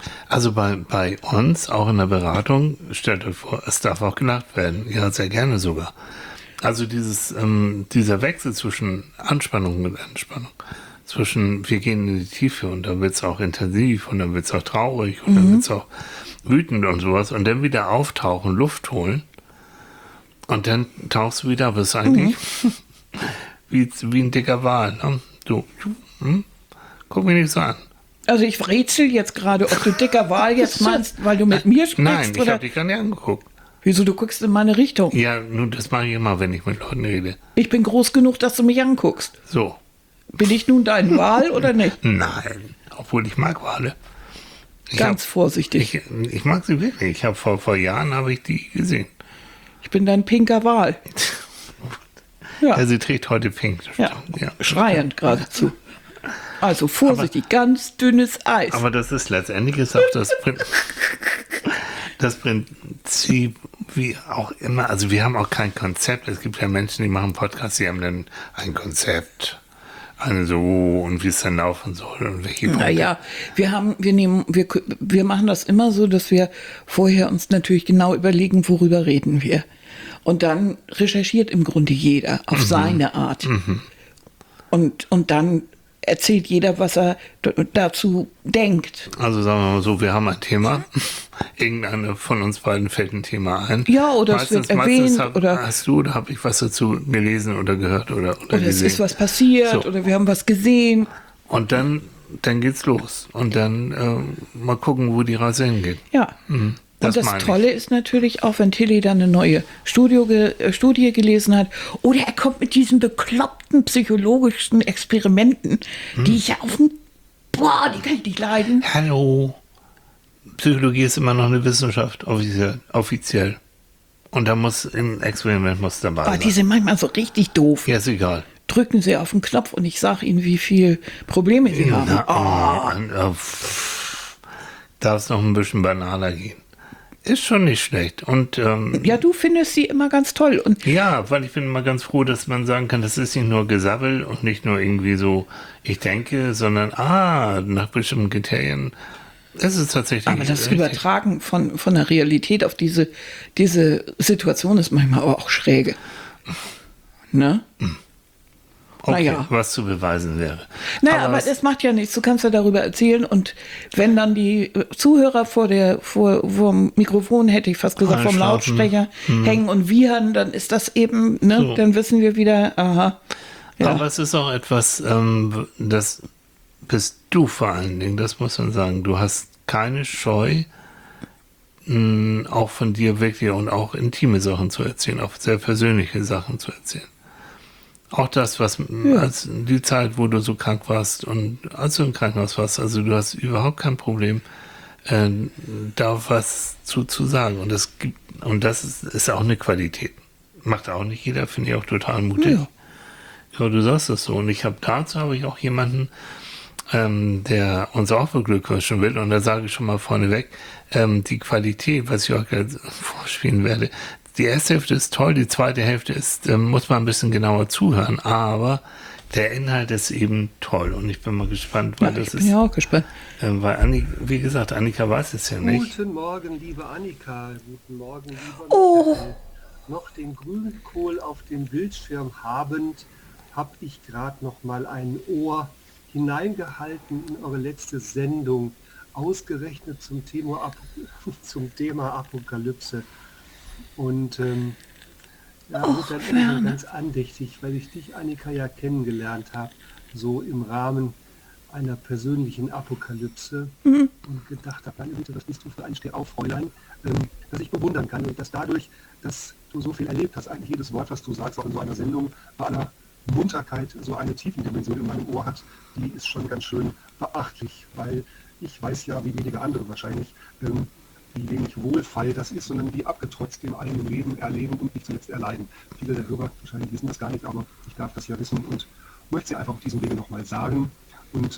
Also bei uns, auch in der Beratung, stellt euch vor, es darf auch gelacht werden. Ja, sehr gerne sogar. Also dieser Wechsel zwischen Anspannung und Entspannung, zwischen wir gehen in die Tiefe und dann wird es auch intensiv und dann wird es auch traurig und dann wird es auch wütend und sowas und dann wieder auftauchen, Luft holen und dann tauchst du wieder, aber es ist eigentlich wie ein dicker Wal. Ne? Guck mich nicht so an. Also ich rätsel jetzt gerade, ob du dicker Wal jetzt meinst, weil du mit mir sprichst. Nein, ich oder? habe dich gar nicht angeguckt. Wieso, du guckst in meine Richtung? Ja, nun, das mache ich immer, wenn ich mit Leuten rede. Ich bin groß genug, dass du mich anguckst. So. Bin ich nun dein Wal oder nicht? Nein, obwohl ich mag Wale. Ganz vorsichtig. Ich mag sie wirklich. Ich habe vor Jahren habe ich die gesehen. Ich bin dein pinker Wal. Ja, Ja, sie trägt heute pink. Das ja. stimmt, ja. Schreiend geradezu. Also vorsichtig, ganz dünnes Eis. Aber das ist letztendlich ist auch das Prinzip, wie auch immer. Also wir haben auch kein Konzept. Es gibt ja Menschen, die machen Podcasts, die haben dann ein Konzept. So und wie es dann laufen soll und welche Punkte. Naja, wir machen das immer so, dass wir vorher uns natürlich genau überlegen, worüber reden wir. Und dann recherchiert im Grunde jeder auf seine Art. Und dann erzählt jeder, was er dazu denkt. Also sagen wir mal so, wir haben ein Thema. Irgendeine von uns beiden fällt ein Thema ein. Ja, oder es wird erwähnt. Hast du oder habe ich was dazu gelesen oder gehört oder es gesehen? ist was passiert So. oder wir haben was gesehen. Und dann geht's los. Und dann mal gucken, wo die Reise hingeht. Ja. Das Und das meine ich. Tolle ist natürlich auch, wenn Tilly dann eine neue Studie gelesen hat, oder er kommt mit diesen bekloppten psychologischen Experimenten, die ich ja die kann ich nicht leiden. Hallo. Psychologie ist immer noch eine Wissenschaft, offiziell. Und da muss ein Experiment dabei Aber sein. die sind manchmal so richtig doof. Ja, ist egal. Drücken sie auf den Knopf und ich sage ihnen, wie viel Probleme sie haben. Darf es noch ein bisschen banaler gehen. Ist schon nicht schlecht. Und Ja, du findest sie immer ganz toll. Und ja, weil ich bin immer ganz froh, dass man sagen kann, das ist nicht nur Gesabbel und nicht nur irgendwie so, ich denke, sondern nach bestimmten Kriterien. Es ist tatsächlich. aber das richtig. Übertragen von der Realität auf diese Situation ist manchmal aber auch schräge. Ne? Okay, naja. was zu beweisen wäre. Naja, aber das macht ja nichts. Du kannst ja darüber erzählen. Und wenn dann die Zuhörer vor dem Mikrofon, hätte ich fast gesagt, vom Einschlafen. Lautsprecher hängen und wiehern, dann ist das eben, ne? So. Dann wissen wir wieder, aha. Ja. Aber es ist auch etwas, das bist du vor allen Dingen, das muss man sagen. Du hast keine Scheu, auch von dir wirklich und auch intime Sachen zu erzählen, auch sehr persönliche Sachen zu erzählen. Auch das, was als die Zeit, wo du so krank warst und als du im Krankenhaus warst, also du hast überhaupt kein Problem, da was zu sagen. Und das ist auch eine Qualität. Macht auch nicht jeder, finde ich auch total mutig. Ja, du sagst das so. Und dazu habe ich auch jemanden, der uns auch beglückwünschen will. Und da sage ich schon mal vorneweg, die Qualität, was ich auch gleich vorspielen werde, die erste Hälfte ist toll, die zweite Hälfte ist, muss man ein bisschen genauer zuhören, aber der Inhalt ist eben toll und ich bin mal gespannt, weil Ich bin ja auch gespannt. Weil wie gesagt, Annika weiß es ja nicht. Guten Morgen, liebe Annika. Guten Morgen, lieber Michael. Noch den Grünkohl auf dem Bildschirm habend, habe ich gerade noch mal ein Ohr hineingehalten in eure letzte Sendung, ausgerechnet zum Thema Apokalypse. Und wird dann immer ganz andächtig, weil ich dich, Annika, ja kennengelernt habe, so im Rahmen einer persönlichen Apokalypse und gedacht habe, meine Güte, was bist du für ein Stehaufräulein, dass ich bewundern kann und dass dadurch, dass du so viel erlebt hast, eigentlich jedes Wort, was du sagst, auch in so einer Sendung, bei aller Munterkeit so eine Tiefendimension in meinem Ohr hat, die ist schon ganz schön beachtlich, weil ich weiß ja, wie wenige andere wahrscheinlich, wie wenig Wohlfall das ist, sondern wie abgetrotzt im eigenen Leben erleben und nicht zuletzt erleiden. Viele der Hörer wahrscheinlich wissen das gar nicht, aber ich darf das ja wissen und möchte sie einfach auf diesem Wege nochmal sagen und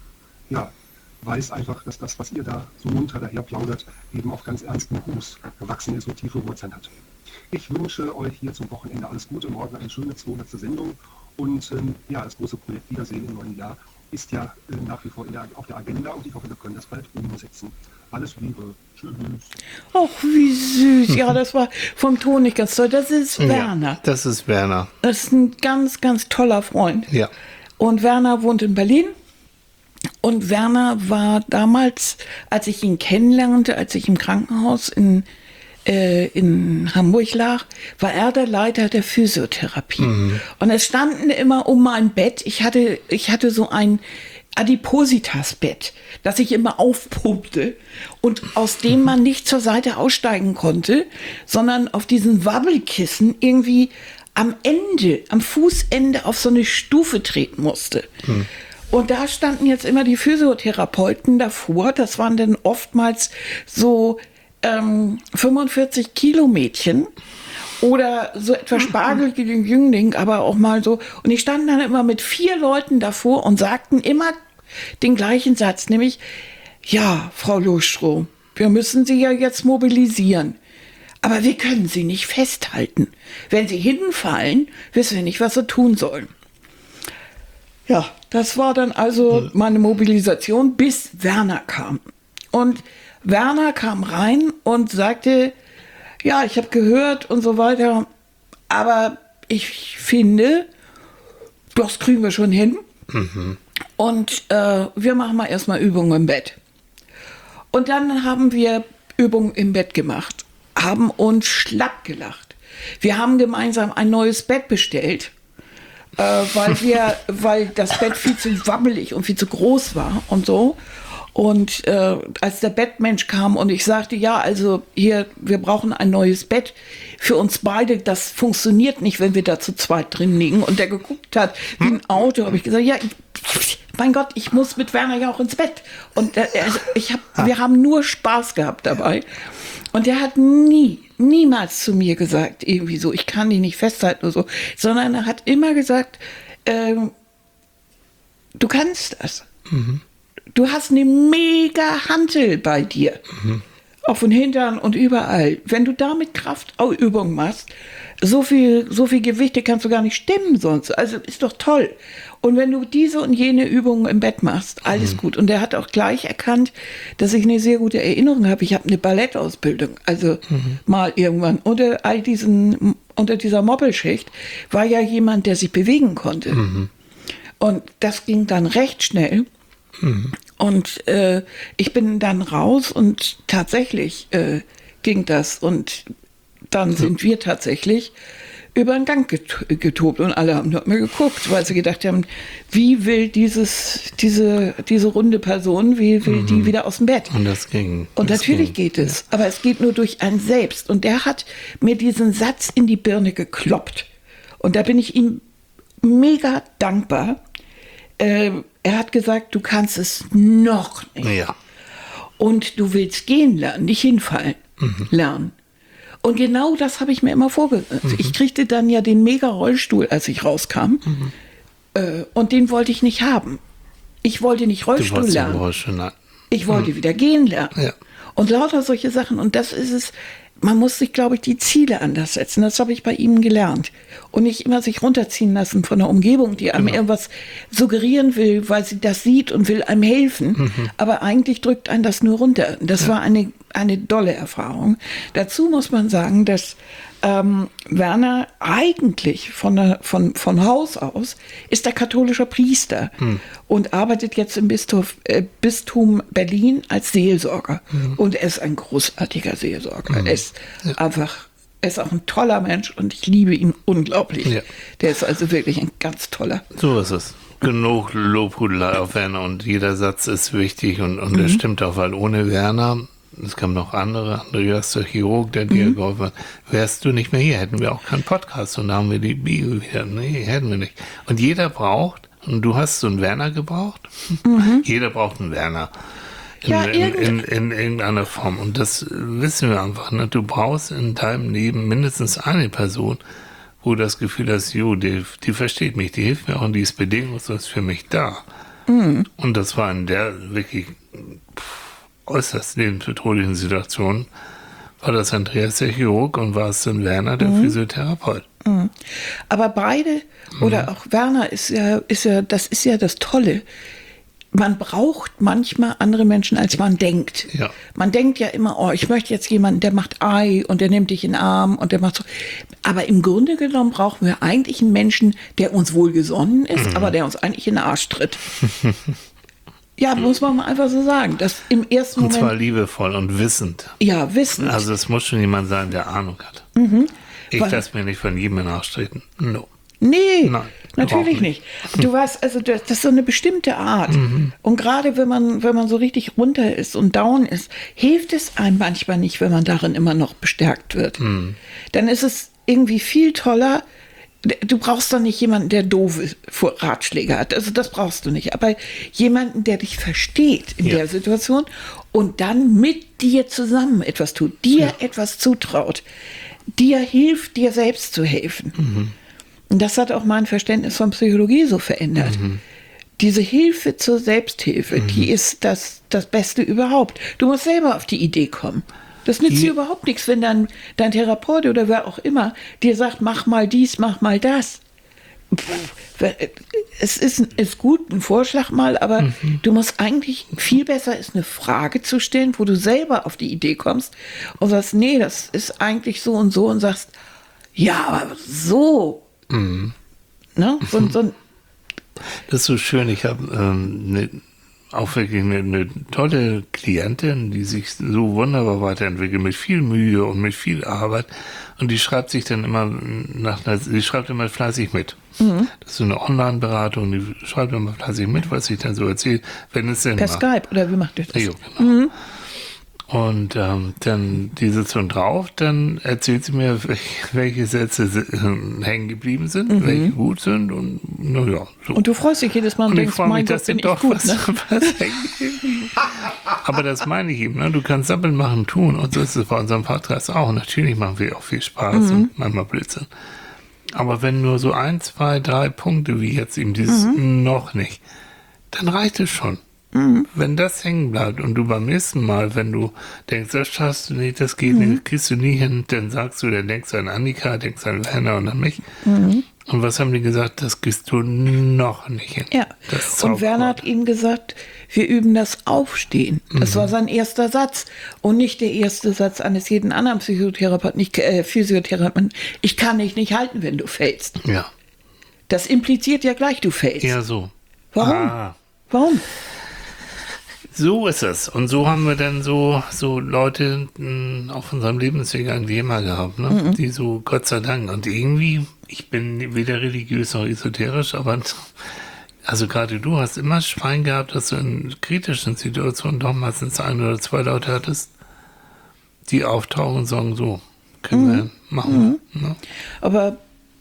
weiß einfach, dass das, was ihr da so munter daher plaudert, eben auf ganz ernstem Fuß gewachsen ist und tiefe Wurzeln hat. Ich wünsche euch hier zum Wochenende alles Gute, morgen eine schöne 200. Sendung und das große Projekt Wiedersehen im neuen Jahr ist ja nach wie vor auf der Agenda und ich hoffe, wir können das bald umsetzen. Alles Liebe. Tschüss. Ach, wie süß. Ja, das war vom Ton nicht ganz toll. Das ist Werner. Ja, das ist Werner. Das ist ein ganz, ganz toller Freund. Ja. Und Werner wohnt in Berlin. Und Werner war damals, als ich ihn kennenlernte, als ich im Krankenhaus in Hamburg lag, war er der Leiter der Physiotherapie. Und es standen immer um mein Bett, ich hatte so ein Adipositas-Bett, das ich immer aufpumpte und aus dem man nicht zur Seite aussteigen konnte, sondern auf diesen Wabbelkissen irgendwie am Fußende auf so eine Stufe treten musste. Und da standen jetzt immer die Physiotherapeuten davor, das waren dann oftmals so 45 Kilo Mädchen oder so etwas spargelige Jüngling, aber auch mal so. Und die standen dann immer mit 4 Leuten davor und sagten immer den gleichen Satz, nämlich, ja, Frau Lohstroh, wir müssen Sie ja jetzt mobilisieren. Aber wir können Sie nicht festhalten. Wenn Sie hinfallen, wissen wir nicht, was wir tun sollen. Ja, das war dann also meine Mobilisation, bis Werner kam. Und Werner kam rein und sagte, ja, ich habe gehört und so weiter, aber ich finde, das kriegen wir schon hin. Und wir machen mal erstmal Übungen im Bett. Und dann haben wir Übungen im Bett gemacht, haben uns schlapp gelacht. Wir haben gemeinsam ein neues Bett bestellt, weil das Bett viel zu wabbelig und viel zu groß war und so. Und als der Bettmensch kam und ich sagte, ja, also hier, wir brauchen ein neues Bett für uns beide, das funktioniert nicht, wenn wir da zu zweit drin liegen. Und der geguckt hat wie ein Auto, habe ich gesagt, ja, mein Gott, ich muss mit Werner ja auch ins Bett. Und wir haben nur Spaß gehabt dabei. Und der hat niemals zu mir gesagt, irgendwie so, ich kann dich nicht festhalten oder so, sondern er hat immer gesagt, du kannst das. Du hast eine mega Hantel bei dir. Auf den Hintern und überall. Wenn du damit Kraftübungen machst, so viel Gewichte kannst du gar nicht stemmen sonst. Also ist doch toll. Und wenn du diese und jene Übungen im Bett machst, alles gut. Und er hat auch gleich erkannt, dass ich eine sehr gute Erinnerung habe. Ich habe eine Ballettausbildung. Also mal irgendwann unter dieser Moppelschicht war ja jemand, der sich bewegen konnte. Und das ging dann recht schnell. Und ich bin dann raus und tatsächlich ging das. Und dann sind wir tatsächlich über den Gang getobt und alle haben nur mir geguckt, weil sie gedacht haben, wie will diese runde Person, wie will die wieder aus dem Bett? Und das ging. Und natürlich geht es, aber es geht nur durch einen selbst. Und der hat mir diesen Satz in die Birne gekloppt. Und da bin ich ihm mega dankbar. Er hat gesagt, du kannst es noch nicht. Ja. Und du willst gehen lernen, nicht hinfallen lernen. Und genau das habe ich mir immer vorgesetzt. Ich kriegte dann ja den Mega-Rollstuhl, als ich rauskam. Und den wollte ich nicht haben. Ich wollte nicht Rollstuhl lernen. Ich wollte wieder gehen lernen. Ja. Und lauter solche Sachen. Und das ist es. Man muss sich, glaube ich, die Ziele anders setzen. Das habe ich bei ihm gelernt. Und nicht immer sich runterziehen lassen von der Umgebung, die einem irgendwas suggerieren will, weil sie das sieht und will einem helfen. Aber eigentlich drückt einen das nur runter. Das war eine dolle Erfahrung. Dazu muss man sagen, dass Werner eigentlich von Haus aus ist der katholischer Priester und arbeitet jetzt im Bistum Berlin als Seelsorger. Und er ist ein großartiger Seelsorger. Er ist auch ein toller Mensch und ich liebe ihn unglaublich. Ja. Der ist also wirklich ein ganz toller. So ist es. Genug Lobhudelei auf Werner und jeder Satz ist wichtig und das stimmt auch, weil ohne Werner, es kamen noch andere, Andreas, der Chirurg, der dir geholfen hat, wärst du nicht mehr hier, hätten wir auch keinen Podcast und da haben wir die Bio wieder. Nee, hätten wir nicht. Und jeder braucht, und du hast so einen Werner gebraucht, jeder braucht einen Werner. In irgendeiner Form. Und das wissen wir einfach. Ne? Du brauchst in deinem Leben mindestens eine Person, wo du das Gefühl hast, die versteht mich, die hilft mir auch und die ist bedingungslos für mich da. Und das war in der wirklich äußerst lebensbedrohlichen Situation, war das Andreas der Chirurg und war es dann Werner der Physiotherapeut. Aber beide, oder auch Werner das ist ja das Tolle, man braucht manchmal andere Menschen, als man denkt. Ja. Man denkt ja immer, oh, ich möchte jetzt jemanden, der macht Ei und der nimmt dich in den Arm und der macht so. Aber im Grunde genommen brauchen wir eigentlich einen Menschen, der uns wohlgesonnen ist, aber der uns eigentlich in den Arsch tritt. Ja, muss man mal einfach so sagen. Das im ersten Und Moment. zwar liebevoll und wissend. Ja, wissend. Also es muss schon jemand sein, der Ahnung hat. Ich Weil- lasse mir nicht von jedem in den Arsch treten. No. Nee, Nein, natürlich überhaupt nicht. Du weißt, also das ist so eine bestimmte Art. Und gerade wenn man so richtig runter ist und down ist, hilft es einem manchmal nicht, wenn man darin immer noch bestärkt wird. Dann ist es irgendwie viel toller. Du brauchst doch nicht jemanden, der doofe Ratschläge hat. Also das brauchst du nicht. Aber jemanden, der dich versteht in Ja. der Situation und dann mit dir zusammen etwas tut, dir etwas zutraut, dir hilft, dir selbst zu helfen. Und das hat auch mein Verständnis von Psychologie so verändert. Diese Hilfe zur Selbsthilfe, die ist das Beste überhaupt. Du musst selber auf die Idee kommen. Das nützt dir überhaupt nichts, wenn dein Therapeut oder wer auch immer dir sagt, mach mal dies, mach mal das. Es ist gut, ein Vorschlag mal, aber du musst eigentlich, viel besser ist eine Frage zu stellen, wo du selber auf die Idee kommst und sagst, nee, das ist eigentlich so und sagst, ja, aber so. Ne? So ein Das ist so schön. Ich habe auch wirklich eine tolle Klientin, die sich so wunderbar weiterentwickelt, mit viel Mühe und mit viel Arbeit. Und die schreibt sich dann immer sie schreibt immer fleißig mit. Das ist so eine Online-Beratung, die schreibt immer fleißig mit, was ich dann so erzähle, wenn es denn per mal. Skype, oder wie macht ihr das? Ja, genau. Und dann die Sitzung drauf, dann erzählt sie mir, welche Sätze hängen geblieben sind, welche gut sind und naja. So. Und du freust dich jedes Mal und Und ich denkst, freue mich, mein dass Gott, bin denn ich doch gut. was, Ne? was hängen geblieben. Aber das meine ich eben, ne? Du kannst Sappeln machen, tun und so ist es bei unserem Podcast auch. Natürlich machen wir auch viel Spaß und manchmal Blödsinn. Aber wenn nur so 1, 2, 3 Punkte wie jetzt eben dieses noch nicht, dann reicht es schon. Wenn das hängen bleibt und du beim nächsten Mal, wenn du denkst, das schaffst du nicht, das geht nicht, kriegst du nie hin, dann sagst du, dann denkst du an Annika, denkst an Werner und an mich. Und was haben die gesagt? Das kriegst du noch nicht hin. Ja, Das und Werner hat ihm gesagt, wir üben das Aufstehen. Das war sein erster Satz und nicht der erste Satz eines jeden anderen Psychotherapeuten, Physiotherapeuten. Ich kann dich nicht halten, wenn du fällst. Ja, Das impliziert ja gleich, du fällst. eher so. Warum? Ah, Warum? so ist es. Und so haben wir dann so Leute auf unserem Lebensweg eigentlich immer gehabt, ne? Die so, Gott sei Dank. Und irgendwie, ich bin weder religiös noch esoterisch, aber also gerade du hast immer Schwein gehabt, dass du in kritischen Situationen doch meistens 1 oder 2 Leute hattest, die auftauchen und sagen, so, können wir machen. Ne? Aber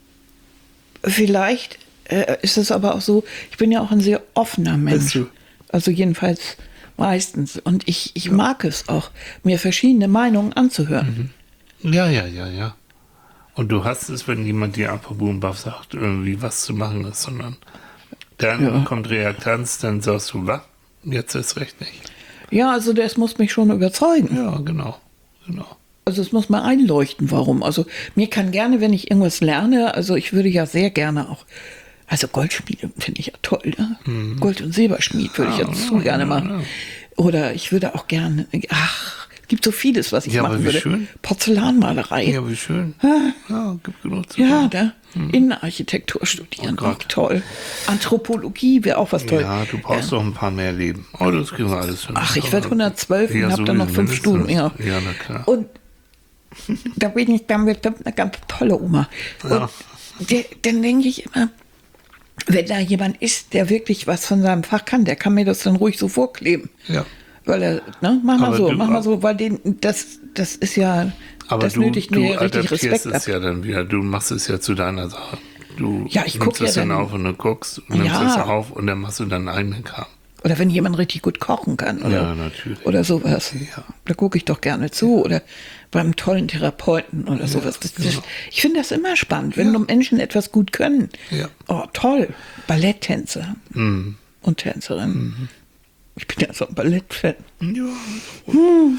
vielleicht ist es aber auch so, ich bin ja auch ein sehr offener Mensch. Bist du? Also jedenfalls meistens. Und ich mag es auch, mir verschiedene Meinungen anzuhören. Ja. Und du hast es, wenn jemand dir apropos Boom Buff sagt, irgendwie was zu machen ist, sondern dann kommt Reaktanz, dann sagst du, was? Jetzt ist recht nicht. Ja, also das muss mich schon überzeugen. Ja, genau. Also es muss mal einleuchten, warum. Also mir kann gerne, wenn ich irgendwas lerne, also ich würde ja sehr gerne auch, also Goldschmiede finde ich ja toll, ne? Gold- und Silberschmied würde ich jetzt so gerne machen. Oder ich würde auch gerne, es gibt so vieles, was ich Ja, aber machen wie würde. schön. Porzellanmalerei. Ja, wie schön. Ja, gibt genug zu Ja, tun. da Innenarchitektur studieren, Oh auch Gott. toll. Anthropologie wäre auch was toll. Ja, du brauchst doch ein paar mehr Leben. Oh, das kriegen wir alles hin. Ach, ich werde 112 Ja, und habe dann noch sowieso 5 Stunden. Ja. Ja, na klar. Und da bin ich dann bestimmt eine ganz tolle Oma. Ja. Und dann denke ich immer, wenn da jemand ist, der wirklich was von seinem Fach kann, der kann mir das dann ruhig so vorkleben. Ja. Weil er, ne, mach Aber du- mal so, weil das ist ja, Aber das du nötigt mir richtig adaptierst Respekt es ab. ja dann wieder. Du machst es ja zu deiner Sache. Du Ja, ich nimmst guck ja es dann dann- auf und du guckst und nimmst Ja. es auf und dann machst du deinen eigenen Kram. Oder wenn jemand richtig gut kochen kann oder, Ja, natürlich. oder sowas. Ja. Da gucke ich doch gerne zu. Oder beim tollen Therapeuten oder sowas. Ich finde das immer spannend, wenn Menschen etwas gut können. Ja. Oh, toll. Balletttänzer und Tänzerin. Ich bin ja so ein Ballettfan. Ja.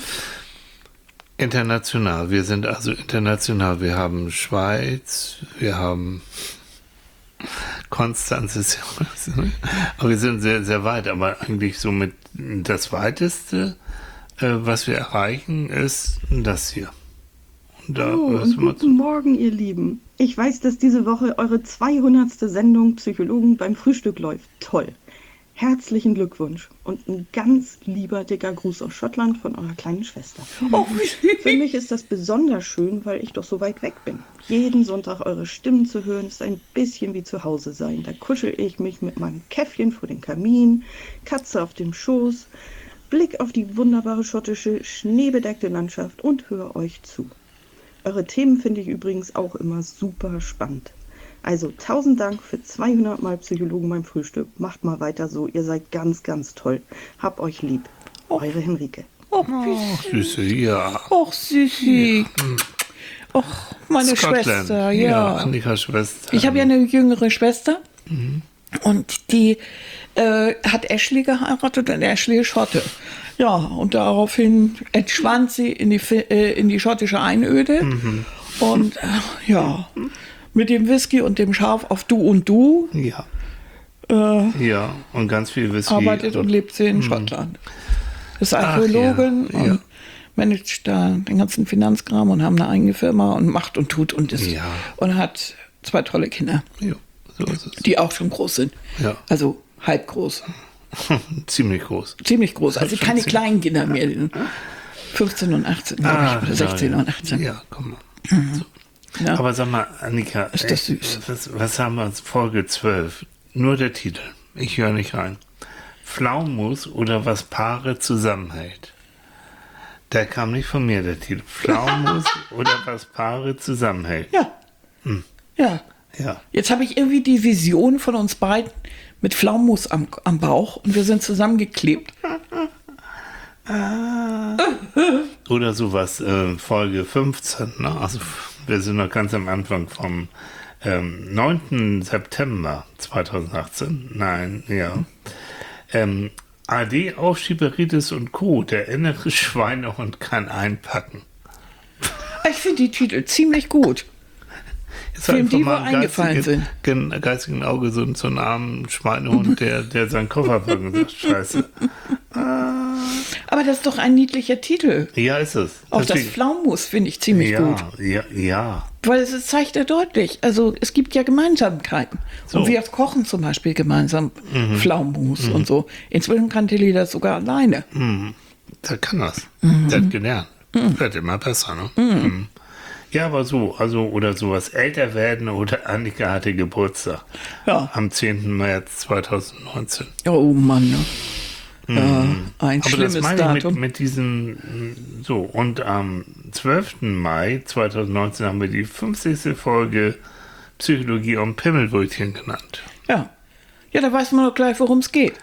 International. Wir sind also international. Wir haben Schweiz, wir haben Konstanz ist ja, aber wir sind sehr, sehr weit, aber eigentlich so mit das Weiteste, was wir erreichen, ist das hier. Und da Und guten Morgen, ihr Lieben. Ich weiß, dass diese Woche eure 200. Sendung Psychologen beim Frühstück läuft. Toll. Herzlichen Glückwunsch und ein ganz lieber dicker Gruß aus Schottland von eurer kleinen Schwester. Oh, wie süß. Für mich ist das besonders schön, weil ich doch so weit weg bin. Jeden Sonntag eure Stimmen zu hören, ist ein bisschen wie zu Hause sein. Da kuschel ich mich mit meinem Käffchen vor dem Kamin, Katze auf dem Schoß, Blick auf die wunderbare schottische, schneebedeckte Landschaft und höre euch zu. Eure Themen finde ich übrigens auch immer super spannend. Also 1000 Dank für 200 Mal Psychologen beim Frühstück. Macht mal weiter so, ihr seid ganz, ganz toll. Hab euch lieb. Eure Henrike. Oh, wie süß. Süße, ja. Och, Süßi. Och, meine Scotland. Schwester, ja. Annikas Schwester. Ich habe ja eine jüngere Schwester und die hat Ashley geheiratet und Ashley ist Schotte. Ja, und daraufhin entschwand sie in die schottische Einöde und ja, mit dem Whisky und dem Schaf auf Du und Du Ja. Ja, und ganz viel Whisky. arbeitet und lebt sie in Schottland. Ist Archäologin ja, ja. und managt da den ganzen Finanzkram und haben eine eigene Firma und macht und tut und ist Ja. und hat 2 tolle Kinder, Ja, so ist es. die auch schon groß sind. Ja. Also halb groß. Ziemlich groß. Ziemlich groß. Also Schon keine ziemlich- kleinen Kinder mehr. 15 und 18, glaube ich. Oder 16 ja. und 18. Ja, komm mal. Ja. Aber sag mal, Annika, Ist das süß. Was haben wir? Folge 12. Nur der Titel. Ich höre nicht rein. Pflaumus oder was Paare zusammenhält. Der kam nicht von mir, der Titel. Pflaumus oder was Paare zusammenhält. Ja. Ja. Ja. Jetzt habe ich irgendwie die Vision von uns beiden mit Pflaumus am Bauch und wir sind zusammengeklebt. Oder sowas, Folge 15. Ne? Also wir sind noch ganz am Anfang vom 9. September 2018. Nein, ja. AD, Aufschieberitis und Co. Der innere Schweinehund kann einpacken. Ich finde die Titel ziemlich gut. Jetzt Wem einfach die mal wohl im eingefallen geistigen Auge so einen armen Schweinehund, der seinen Koffer packt und sagt, scheiße. Aber das ist doch ein niedlicher Titel. Ja, ist es. Auch das Deswegen- Pflaumus finde ich ziemlich gut. Ja. Weil es zeigt ja deutlich, also es gibt ja Gemeinsamkeiten. So. Und wir kochen zum Beispiel gemeinsam Pflaumenmus und so. Inzwischen kann Tilly das sogar alleine. Der kann das. Der hat gelernt. Wird immer besser, ne? Mhm. Ja, aber so, also, oder sowas älter werden oder Annika hatte Geburtstag. Ja. Am 10. März 2019. Oh Mann, ne? Ja, ein Aber schlimmes das meine ich Datum. mit diesen, so, und am 12. Mai 2019 haben wir die 50. Folge Psychologie um Pimmelbrötchen genannt. Ja. Ja, da weiß man doch gleich, worum es geht.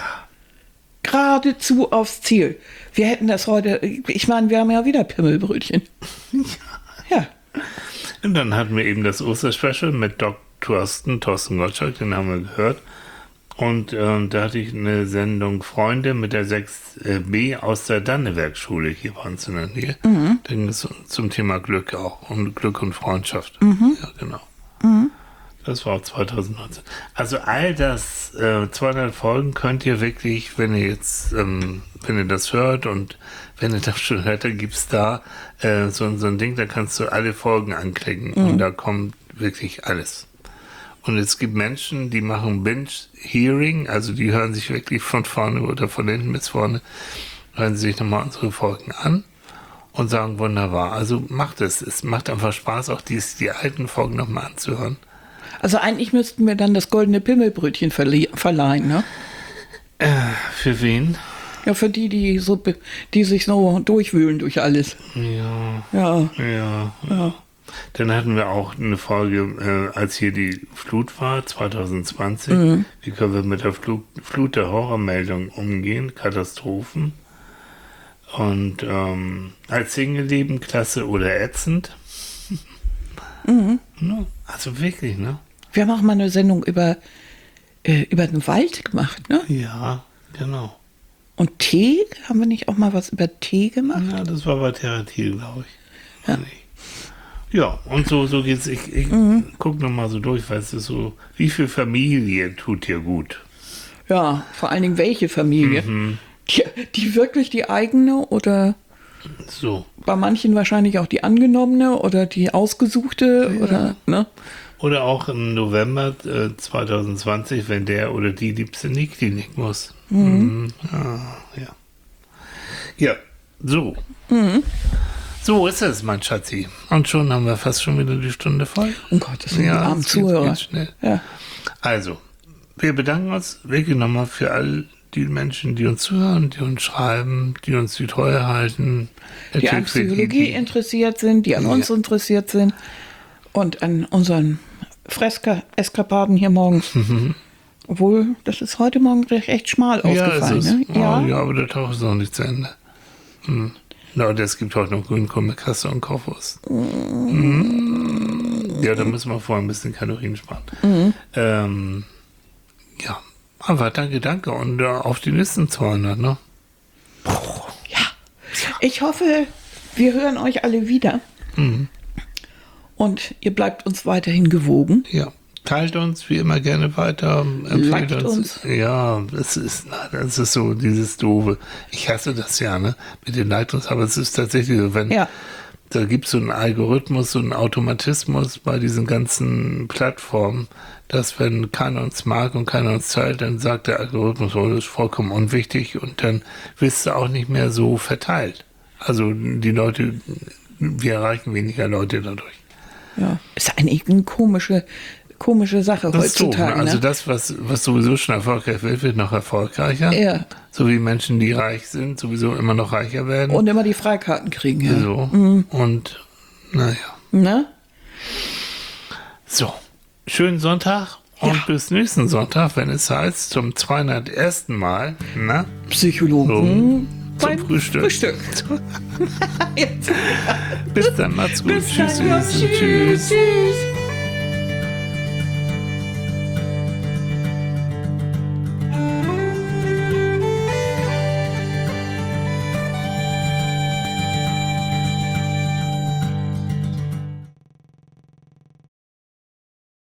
Geradezu aufs Ziel. Wir hätten das heute, ich meine, wir haben ja wieder Pimmelbrötchen. Ja. Und dann hatten wir eben das Osterspecial mit Thorsten Gottschalk, den haben wir gehört. Und da hatte ich eine Sendung Freunde mit der 6b aus der Danneberg-Schule hier bei uns in der Nähe. Da ging es zum Thema Glück auch und Glück und Freundschaft. Ja, genau. Das war auch 2019. Also all das, 200 Folgen könnt ihr wirklich, wenn ihr jetzt, wenn ihr das hört und wenn ihr das schon hört, dann gibt's da so ein Ding, da kannst du alle Folgen anklicken und da kommt wirklich alles. Und es gibt Menschen, die machen Binge-Hearing, also die hören sich wirklich von vorne oder von hinten bis vorne, hören sich nochmal unsere Folgen an und sagen, wunderbar. Also macht es. Es macht einfach Spaß, auch die alten Folgen nochmal anzuhören. Also eigentlich müssten wir dann das goldene Pimmelbrötchen verleihen, ne? Für wen? Ja, für die sich so durchwühlen durch alles. Ja. Ja. Dann hatten wir auch eine Folge, als hier die Flut war, 2020. Wie können wir mit der Flut der Horrormeldungen umgehen? Katastrophen. Und als Single-Leben, klasse oder ätzend. Ne? Also wirklich, ne? Wir haben auch mal eine Sendung über den Wald gemacht, ne? Ja, genau. Und Tee? Haben wir nicht auch mal was über Tee gemacht? Ja, das war bei Therapie, glaube ich. Ja. Nee. Ja, und so geht's. Ich guck noch mal so durch, weißt du, so, wie viel Familie tut dir gut? Ja, vor allen Dingen welche Familie? Die wirklich die eigene oder So. bei manchen wahrscheinlich auch die angenommene oder die ausgesuchte oder, ne? Oder auch im November 2020, wenn der oder die Liebste in die Klinik muss. Ja, so. So ist es, mein Schatzi. Und schon haben wir fast schon wieder die Stunde voll. Oh Gott, das sind die armen es Zuhörer. geht schnell. Ja. Also, wir bedanken uns wirklich nochmal für all die Menschen, die uns zuhören, die uns schreiben, die uns die Treue halten. Die an Psychologie interessiert sind, die an uns interessiert sind und an unseren Freska-Eskapaden hier morgens. Obwohl, das ist heute Morgen echt schmal ausgefallen. Ist es. Ne? Ja, aber der Tag ist noch nicht zu Ende. Na, und es gibt heute noch Grünkohl mit Kasse und Kochwurst. Ja, da müssen wir vorher ein bisschen Kalorien sparen. Ja, aber danke und auf die nächsten 200, ne? Ja, ich hoffe, wir hören euch alle wieder. Und ihr bleibt uns weiterhin gewogen. Ja, teilt uns wie immer gerne weiter, empfehlt Liked uns. Ja, das ist so dieses Doofe. Ich hasse das ja, ne? Mit den Liked uns, aber es ist tatsächlich so, wenn da gibt es so einen Algorithmus, so einen Automatismus bei diesen ganzen Plattformen, dass wenn keiner uns mag und keiner uns teilt, dann sagt der Algorithmus, oh, das ist vollkommen unwichtig und dann wirst du auch nicht mehr so verteilt. Also die Leute, wir erreichen weniger Leute dadurch. Ja, ist eigentlich eine komische Sache Das ist heutzutage. doof, ne? Also ne? das, was sowieso schon erfolgreich wird noch erfolgreicher. Ja. So wie Menschen, die reich sind, sowieso immer noch reicher werden. Und immer die Freikarten kriegen. Ja. So. Und naja. Ne? So. Schönen Sonntag und bis nächsten Sonntag, wenn es heißt, zum 201. Mal, na? Psychologen Zum Frühstück. Jetzt. Bis dann, macht's gut. Bis Tschüss. dann. Ja, Tschüss. tschüss.